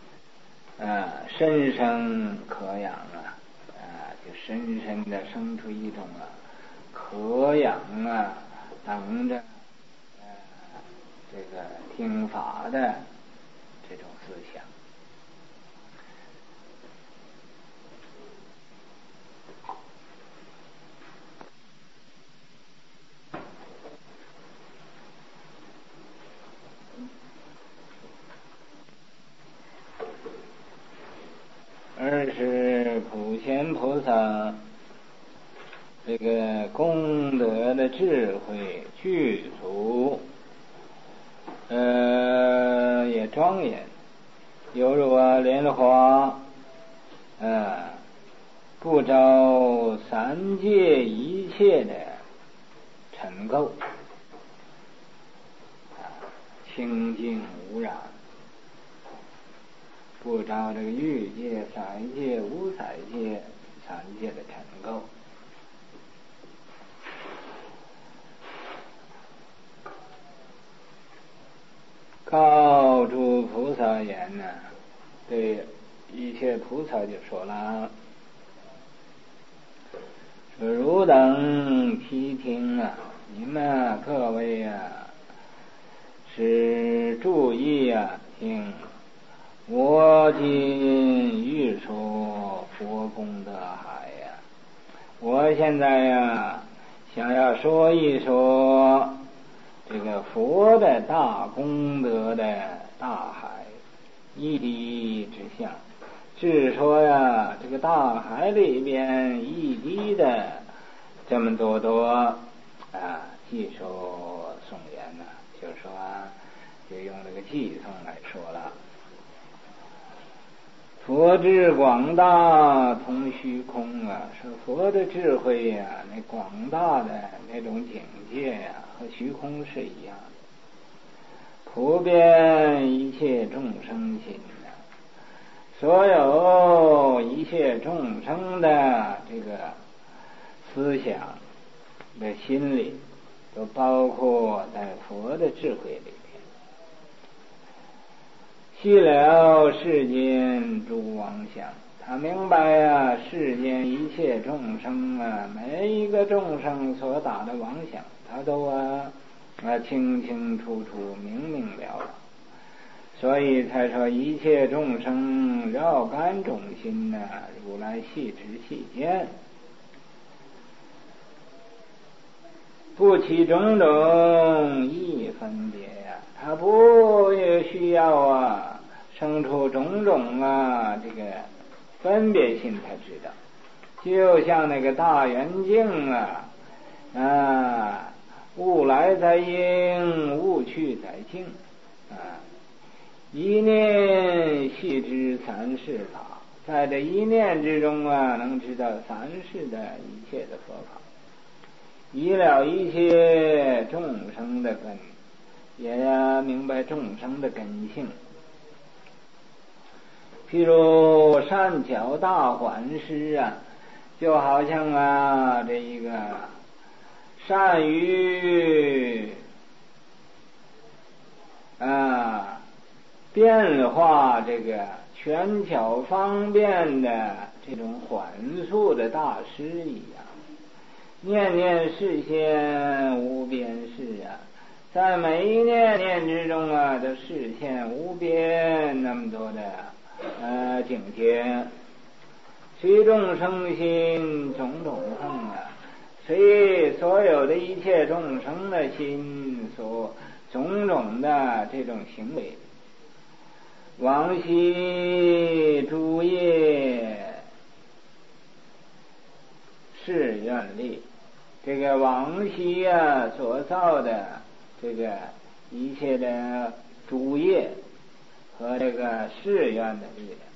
深深可仰就深深的生出一种可仰等着这个听法的这种思想。二是普贤菩萨这个功德的智慧具足，也庄严，犹如莲花，不着三界一切的尘垢，清净无染，不着这个欲界、色界、无色界三界的尘垢。告诸菩萨言对一切菩萨就说了，说汝等悉听你们各位是注意听我今欲说佛功德海我现在想要说一说这个佛的大功德的大海，一滴之相，是说这个大海里边一滴的这么多偈说颂言就是说就用这个偈颂来说了。佛智广大通虚空说佛的智慧那广大的那种境界和虚空是一样的，普遍一切众生心所有一切众生的这个思想的心理都包括在佛的智慧里边。悉了世间诸妄想，他明白世间一切众生每一个众生所打的妄想，他都清清楚楚、明明了了，所以才说一切众生绕干种心如来细知细见，不起种种异分别他不需要生出种种这个分别心才知道，就像那个大圆镜物来在因，物去在境一念细知三世法，在这一念之中能知道三世的一切的佛法，依了一切众生的根，也明白众生的根性。譬如善巧大欢师就好像这一个善于变化这个权巧方便的这种缓速的大师一样，念念示现无边事在每一念念之中都示现无边那么多的境界，随众生心种种恨随所有的一切众生的心所种种的这种行为，往昔诸业誓愿力，这个往昔所造的这个一切的诸业和这个誓愿的力量，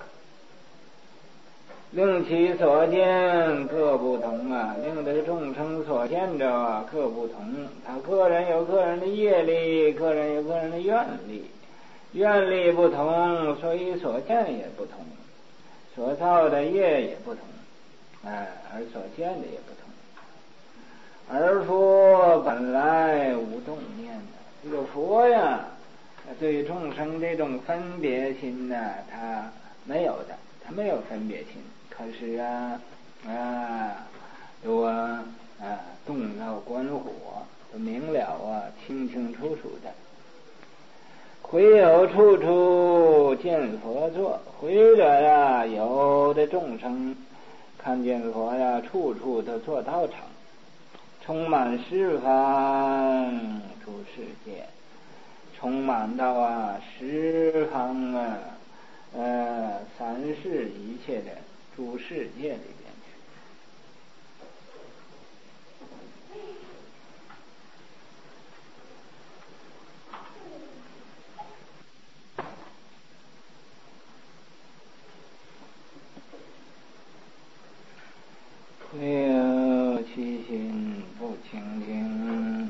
令其所见各不同令这个众生所见着各不同。他个人有个人的业力，个人有个人的愿力，愿力不同，所以所见也不同，所造的业也不同，而所见的也不同。而佛本来无动念这个佛对众生这种分别心他没有的，他没有分别心。可是有动到观火，都明了清清楚楚的。回有处处见佛座，回者有的众生看见佛处处都做道场，充满十方诸世界，充满到十方三世一切的诸世界里边去。唯有其心不清净，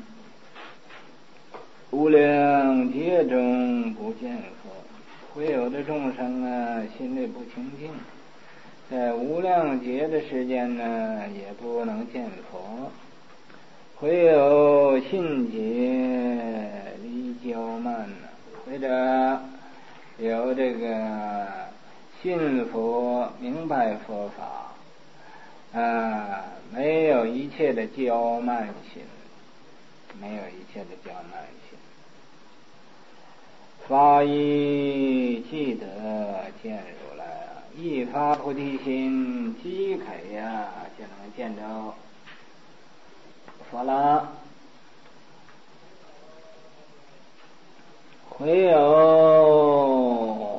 无量劫中不见佛。唯有的众生心里不清净，在无量劫的时间也不能见佛。唯有信解离骄慢或者有这个信佛明白佛法没有一切的骄慢心，没有一切的骄慢心。发一记得见如来一发菩提心，即可就能见着佛了。唯有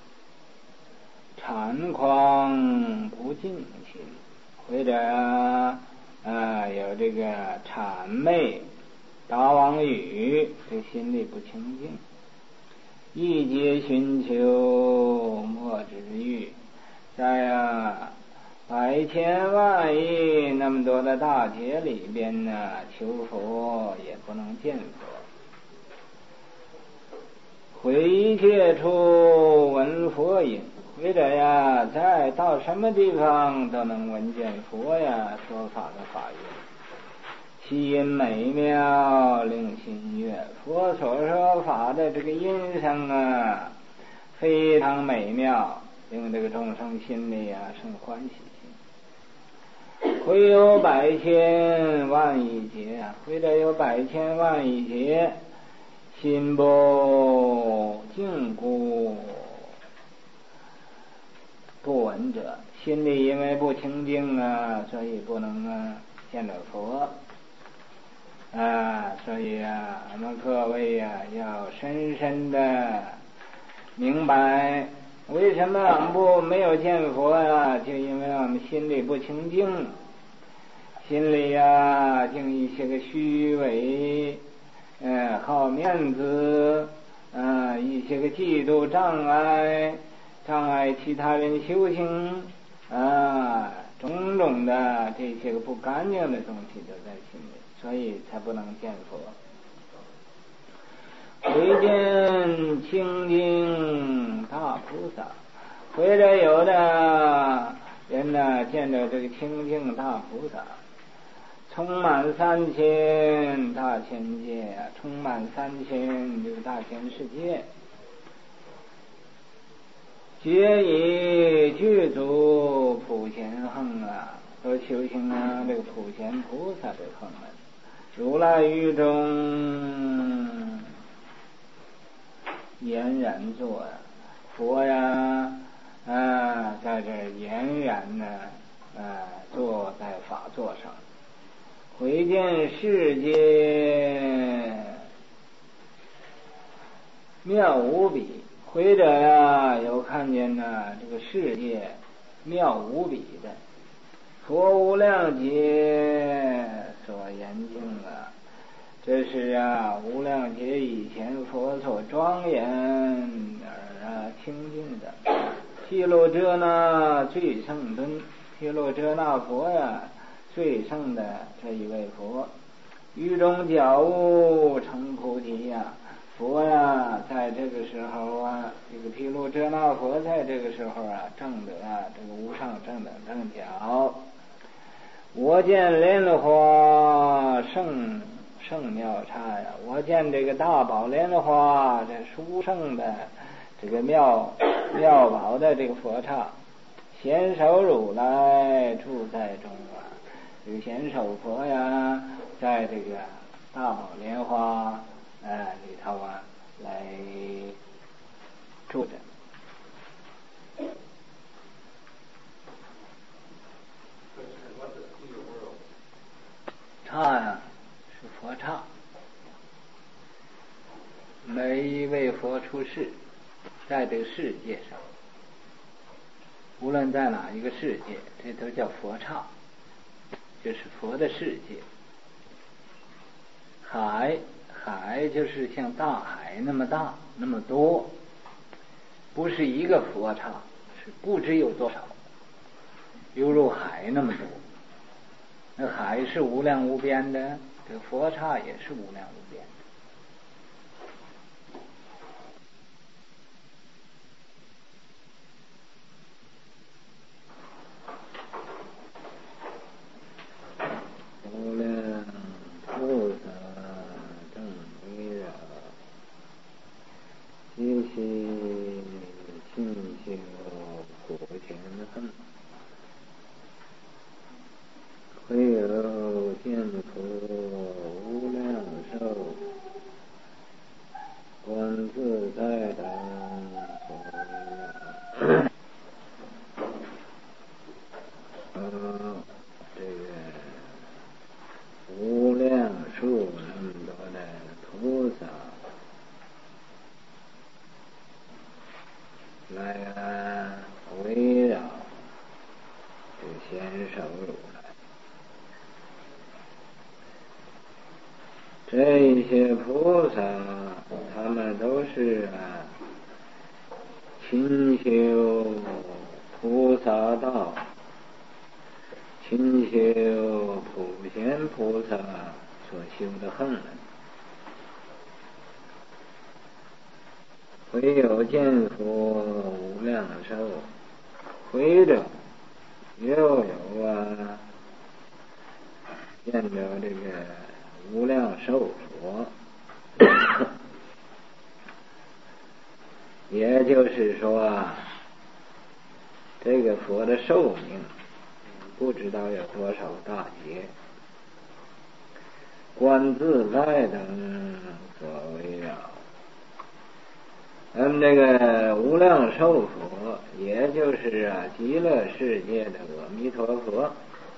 谄诳不净心，或者有这个谄媚打妄语，这心里不清净。一劫寻求莫知遇，在百千万亿那么多的大劫里边求佛也不能见佛。回一切处闻佛音，或者在到什么地方都能闻见佛说法的法音。其音美妙，令心悦。佛所说法的这个音声非常美妙，令这个众生心里生欢喜心。会有百千万亿劫，或者有百千万亿劫，心不净故不闻者，心里因为不清净所以不能见到佛。所以我们各位要深深的明白，为什么我们没有见佛就因为我们心里不清净，心里净一些个虚伪好面子一些个嫉妒障碍其他人修行种种的这些个不干净的东西都在心里，所以才不能见佛。唯见清净大菩萨，或者有的人见到这个清净大菩萨，充满3000大千界充满3000这个大千世界，皆以具足普贤行都修行这个普贤菩萨的行如来于中俨然坐佛在这俨然坐在法座上，回见世界妙无比，回者有看见这个世界妙无比的， 佛无量劫所言经啊，这是无量劫以前佛所庄严而清净的。毗卢遮那最胜尊，毗卢遮那佛最胜的这一位佛，于中觉悟成菩提佛在这个时候这个毗卢遮那佛在这个时候证得这个无上正等正觉。我见莲花圣妙刹我见这个大宝莲花这殊胜的这个妙宝的这个佛刹，贤首如来住在中这个贤首佛在这个大宝莲花里头来住着。刹是佛刹，每一位佛出世在这个世界上，无论在哪一个世界，这都叫佛刹，就是佛的世界。海就是像大海那么大那么多，不是一个佛刹，是不知有多少，犹如海那么多。那海是无量无边的，这个佛刹也是无量无边的。无量菩萨正围绕，皆悉信修普贤行，唯有见佛无量寿，观自在等所围绕。这个无量数那么多的菩萨来围绕这个贤首如来。这些菩萨他们都是勤修菩萨道，勤修普贤菩萨所修的行，唯有见佛无量寿，回着又有见着这个无量寿佛也就是说这个佛的寿命不知道有多少大劫，观自在等所围绕。这个无量寿佛也就是极乐世界的阿弥陀佛。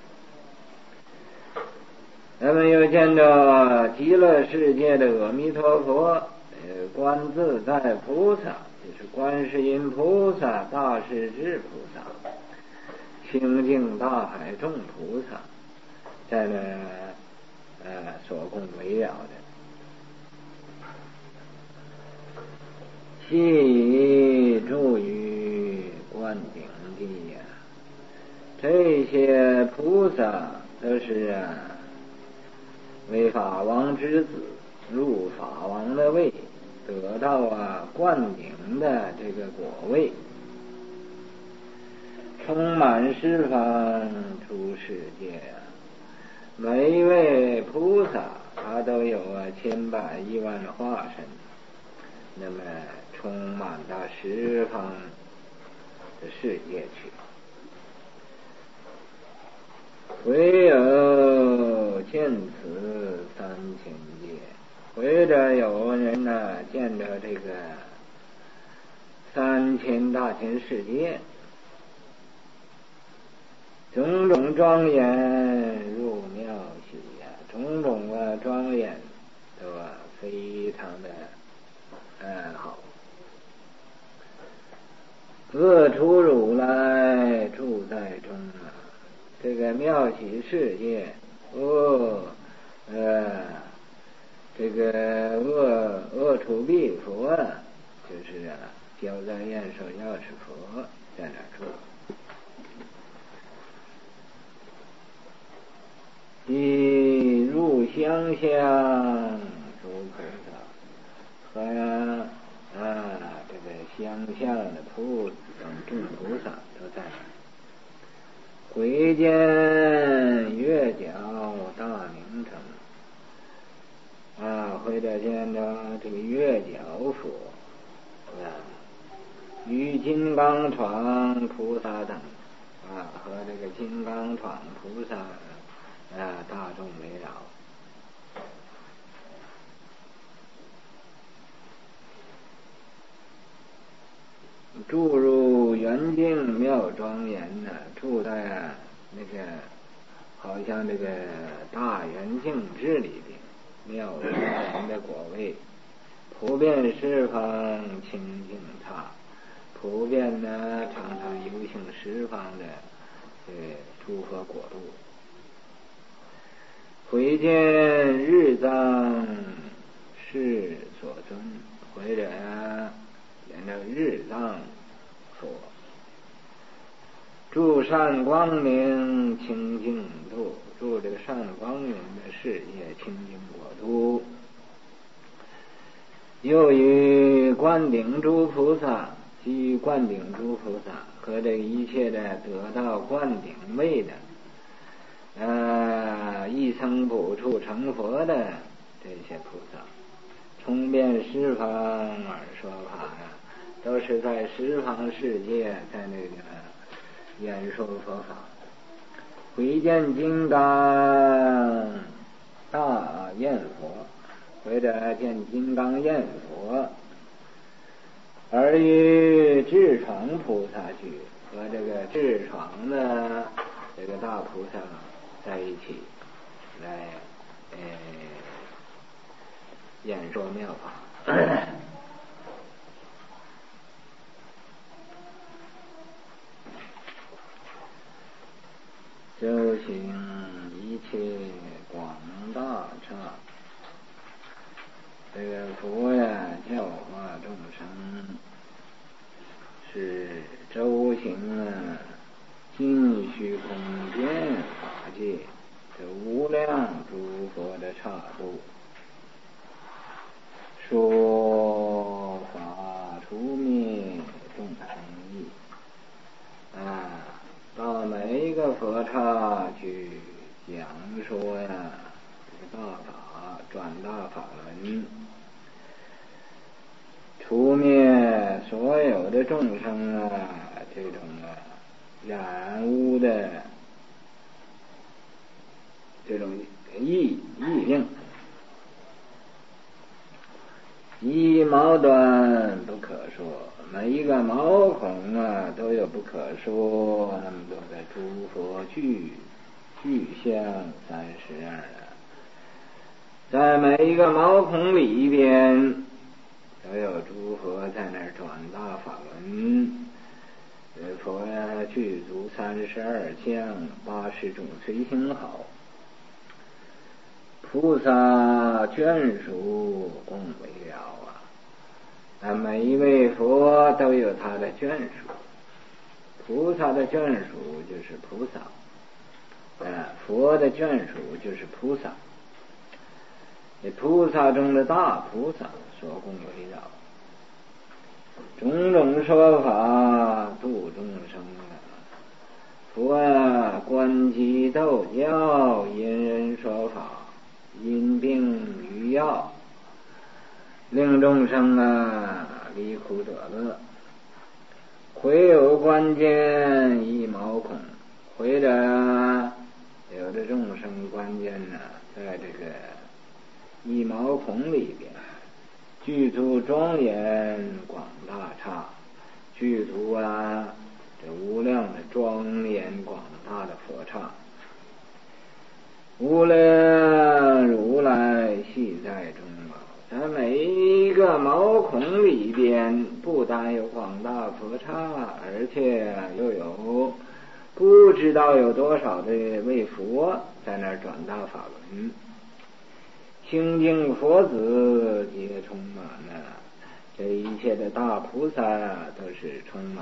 咱们又见着极乐世界的阿弥陀佛，观自在菩萨，就是观世音菩萨、大势至菩萨、清净大海众菩萨，在那所共围绕的。悉以住于灌顶地这些菩萨都是为法王之子，入法王的位，得到灌顶的这个果位，充满十方诸世界每一位菩萨他都有千百亿万化身，那么充满到十方的世界去。唯有见此三千界，或者有人见着这个3000大千世界，种种庄严入妙喜种种庄严都非常的好。恶处如来住在中这个妙起世界，这个恶处必佛，就是焦在焰手药师佛在那住。即入香诸菩萨和这个相像的菩等众菩萨都在那。回见月角大明城，回着见着这个月角佛与金刚幢菩萨等和这个金刚幢菩萨大众围绕。住入圆净妙庄严住在那个好像这个大圆净智里边，妙庄严的果位，普遍十方清净刹，普遍常常游行十方的诸佛国度。回见日藏是所尊，回着见着日藏佛，住善光明清净度，住这个善光明的世界清净国度。又与灌顶诸菩萨，基于灌顶诸菩萨和这一切的得到灌顶位的一生补处成佛的这些菩萨，充遍十方而说法都是在十方世界在那个演说佛法。回见金刚大焰佛，回着见金刚焰佛，而与智床菩萨去，和这个智床的这个大菩萨在一起来演说妙法。修行一切广大刹，这个佛教化众生是周行尽虚空间法界这无量诸佛的刹度，说法除灭众生意到每一个佛刹去讲说这个大法转大法轮，除灭所有的众生这种染污的这种意境，一毛端不可说，每一个毛孔都有不可说那么多的诸佛具象32在每一个毛孔里边都有诸佛在那儿转大法轮。佛具足32相80种随行好，菩萨眷属共围绕每一位佛都有他的眷属，菩萨的眷属就是菩萨佛的眷属就是菩萨，菩萨中的大菩萨所共围绕，种种说法度众生佛观机斗教，因人说法，因病于药，令众生离苦得乐。回有关键一毛孔，回着有的众生关键在这个一毛孔里边，具足庄严广大刹，具足这无量的庄严广大的佛刹。无量如来系在中在每一个毛孔里边，不但有广大佛刹，而且又有不知道有多少的位佛在那儿转大法轮，清净佛子皆充满了，这一切的大菩萨都是充满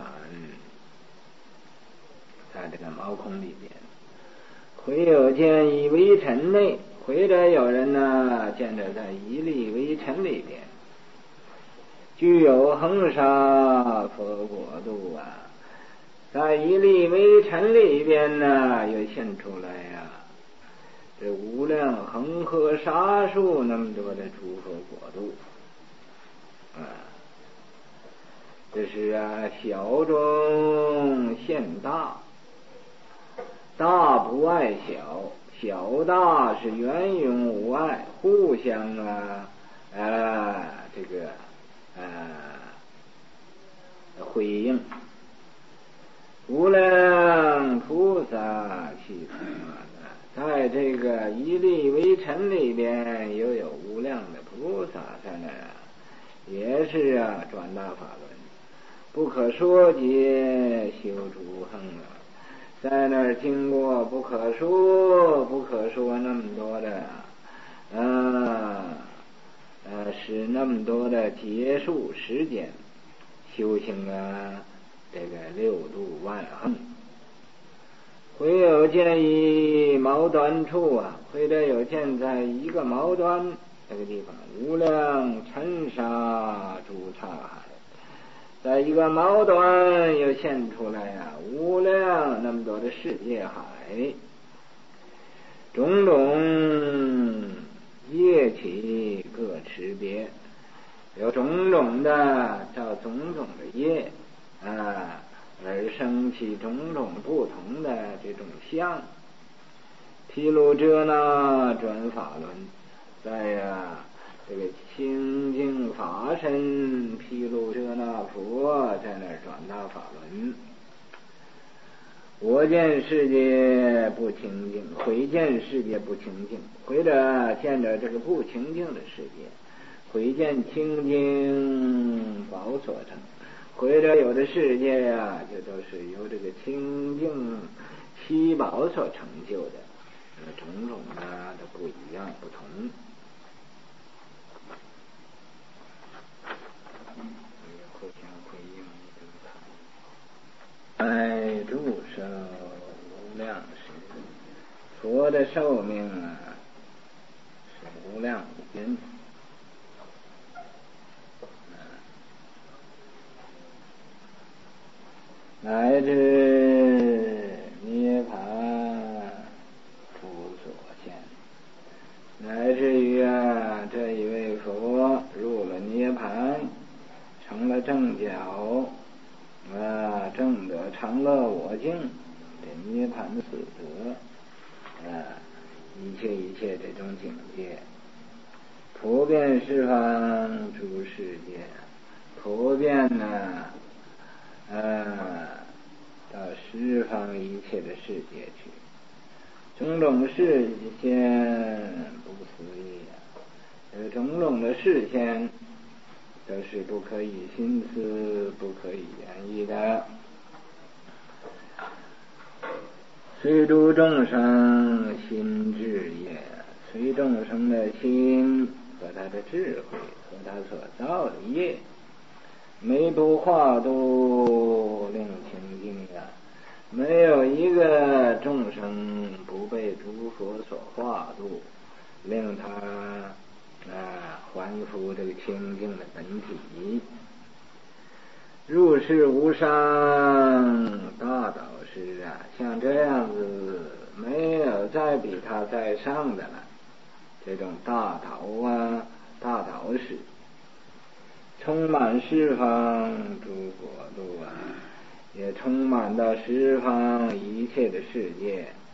在这个毛孔里边。会有见以微尘内，或者有人呢见着在一粒微尘里边，具有恒沙佛国度啊，在一粒微尘里边呢又现出来呀，这无量恒河沙数那么多的诸佛国度这是小中现大，大不爱小，小大是圆融无碍，互相回应。无量菩萨系统在这个一粒微尘里边，又有无量的菩萨在那儿也是转大法轮，不可说劫修诸行在那儿经过不可说那么多的使那么多的结束时间修行这个六度万行。会有见于毛端处会者有见在一个毛端这个地方，无量尘沙诸刹海，在一个毛端又现出来无量那么多的世界海，种种业起各持别，有种种的叫种种的业而生起种种不同的这种相。毗卢遮那转法轮，在这个清净法身毗卢遮那佛在那儿转大法轮。我见世界不清净，回见世界不清净，回着见着这个不清净的世界，回见清净宝所成，回着有的世界这都是由这个清净七宝所成就的，种种的不一样不同。互相回应住寿无量时，佛的寿命是无量无边，乃至涅槃无所现，乃至于这一位佛入了涅槃，成了正觉正得常乐我净，这涅槃的死德一切这种境界，普遍十方诸世界，普遍到十方一切的世界去，种种事先不思议种种的事先都是不可以心思不可以言议的。随诸众生心智也，随众生的心和他的智慧和他所造的业，没不化度令清净没有一个众生不被诸佛所化度，令他还复这个清净的本体。入世无上大导师像这样子没有再比他在上的了，这种大导师充满十方诸国度也充满到十方一切的世界。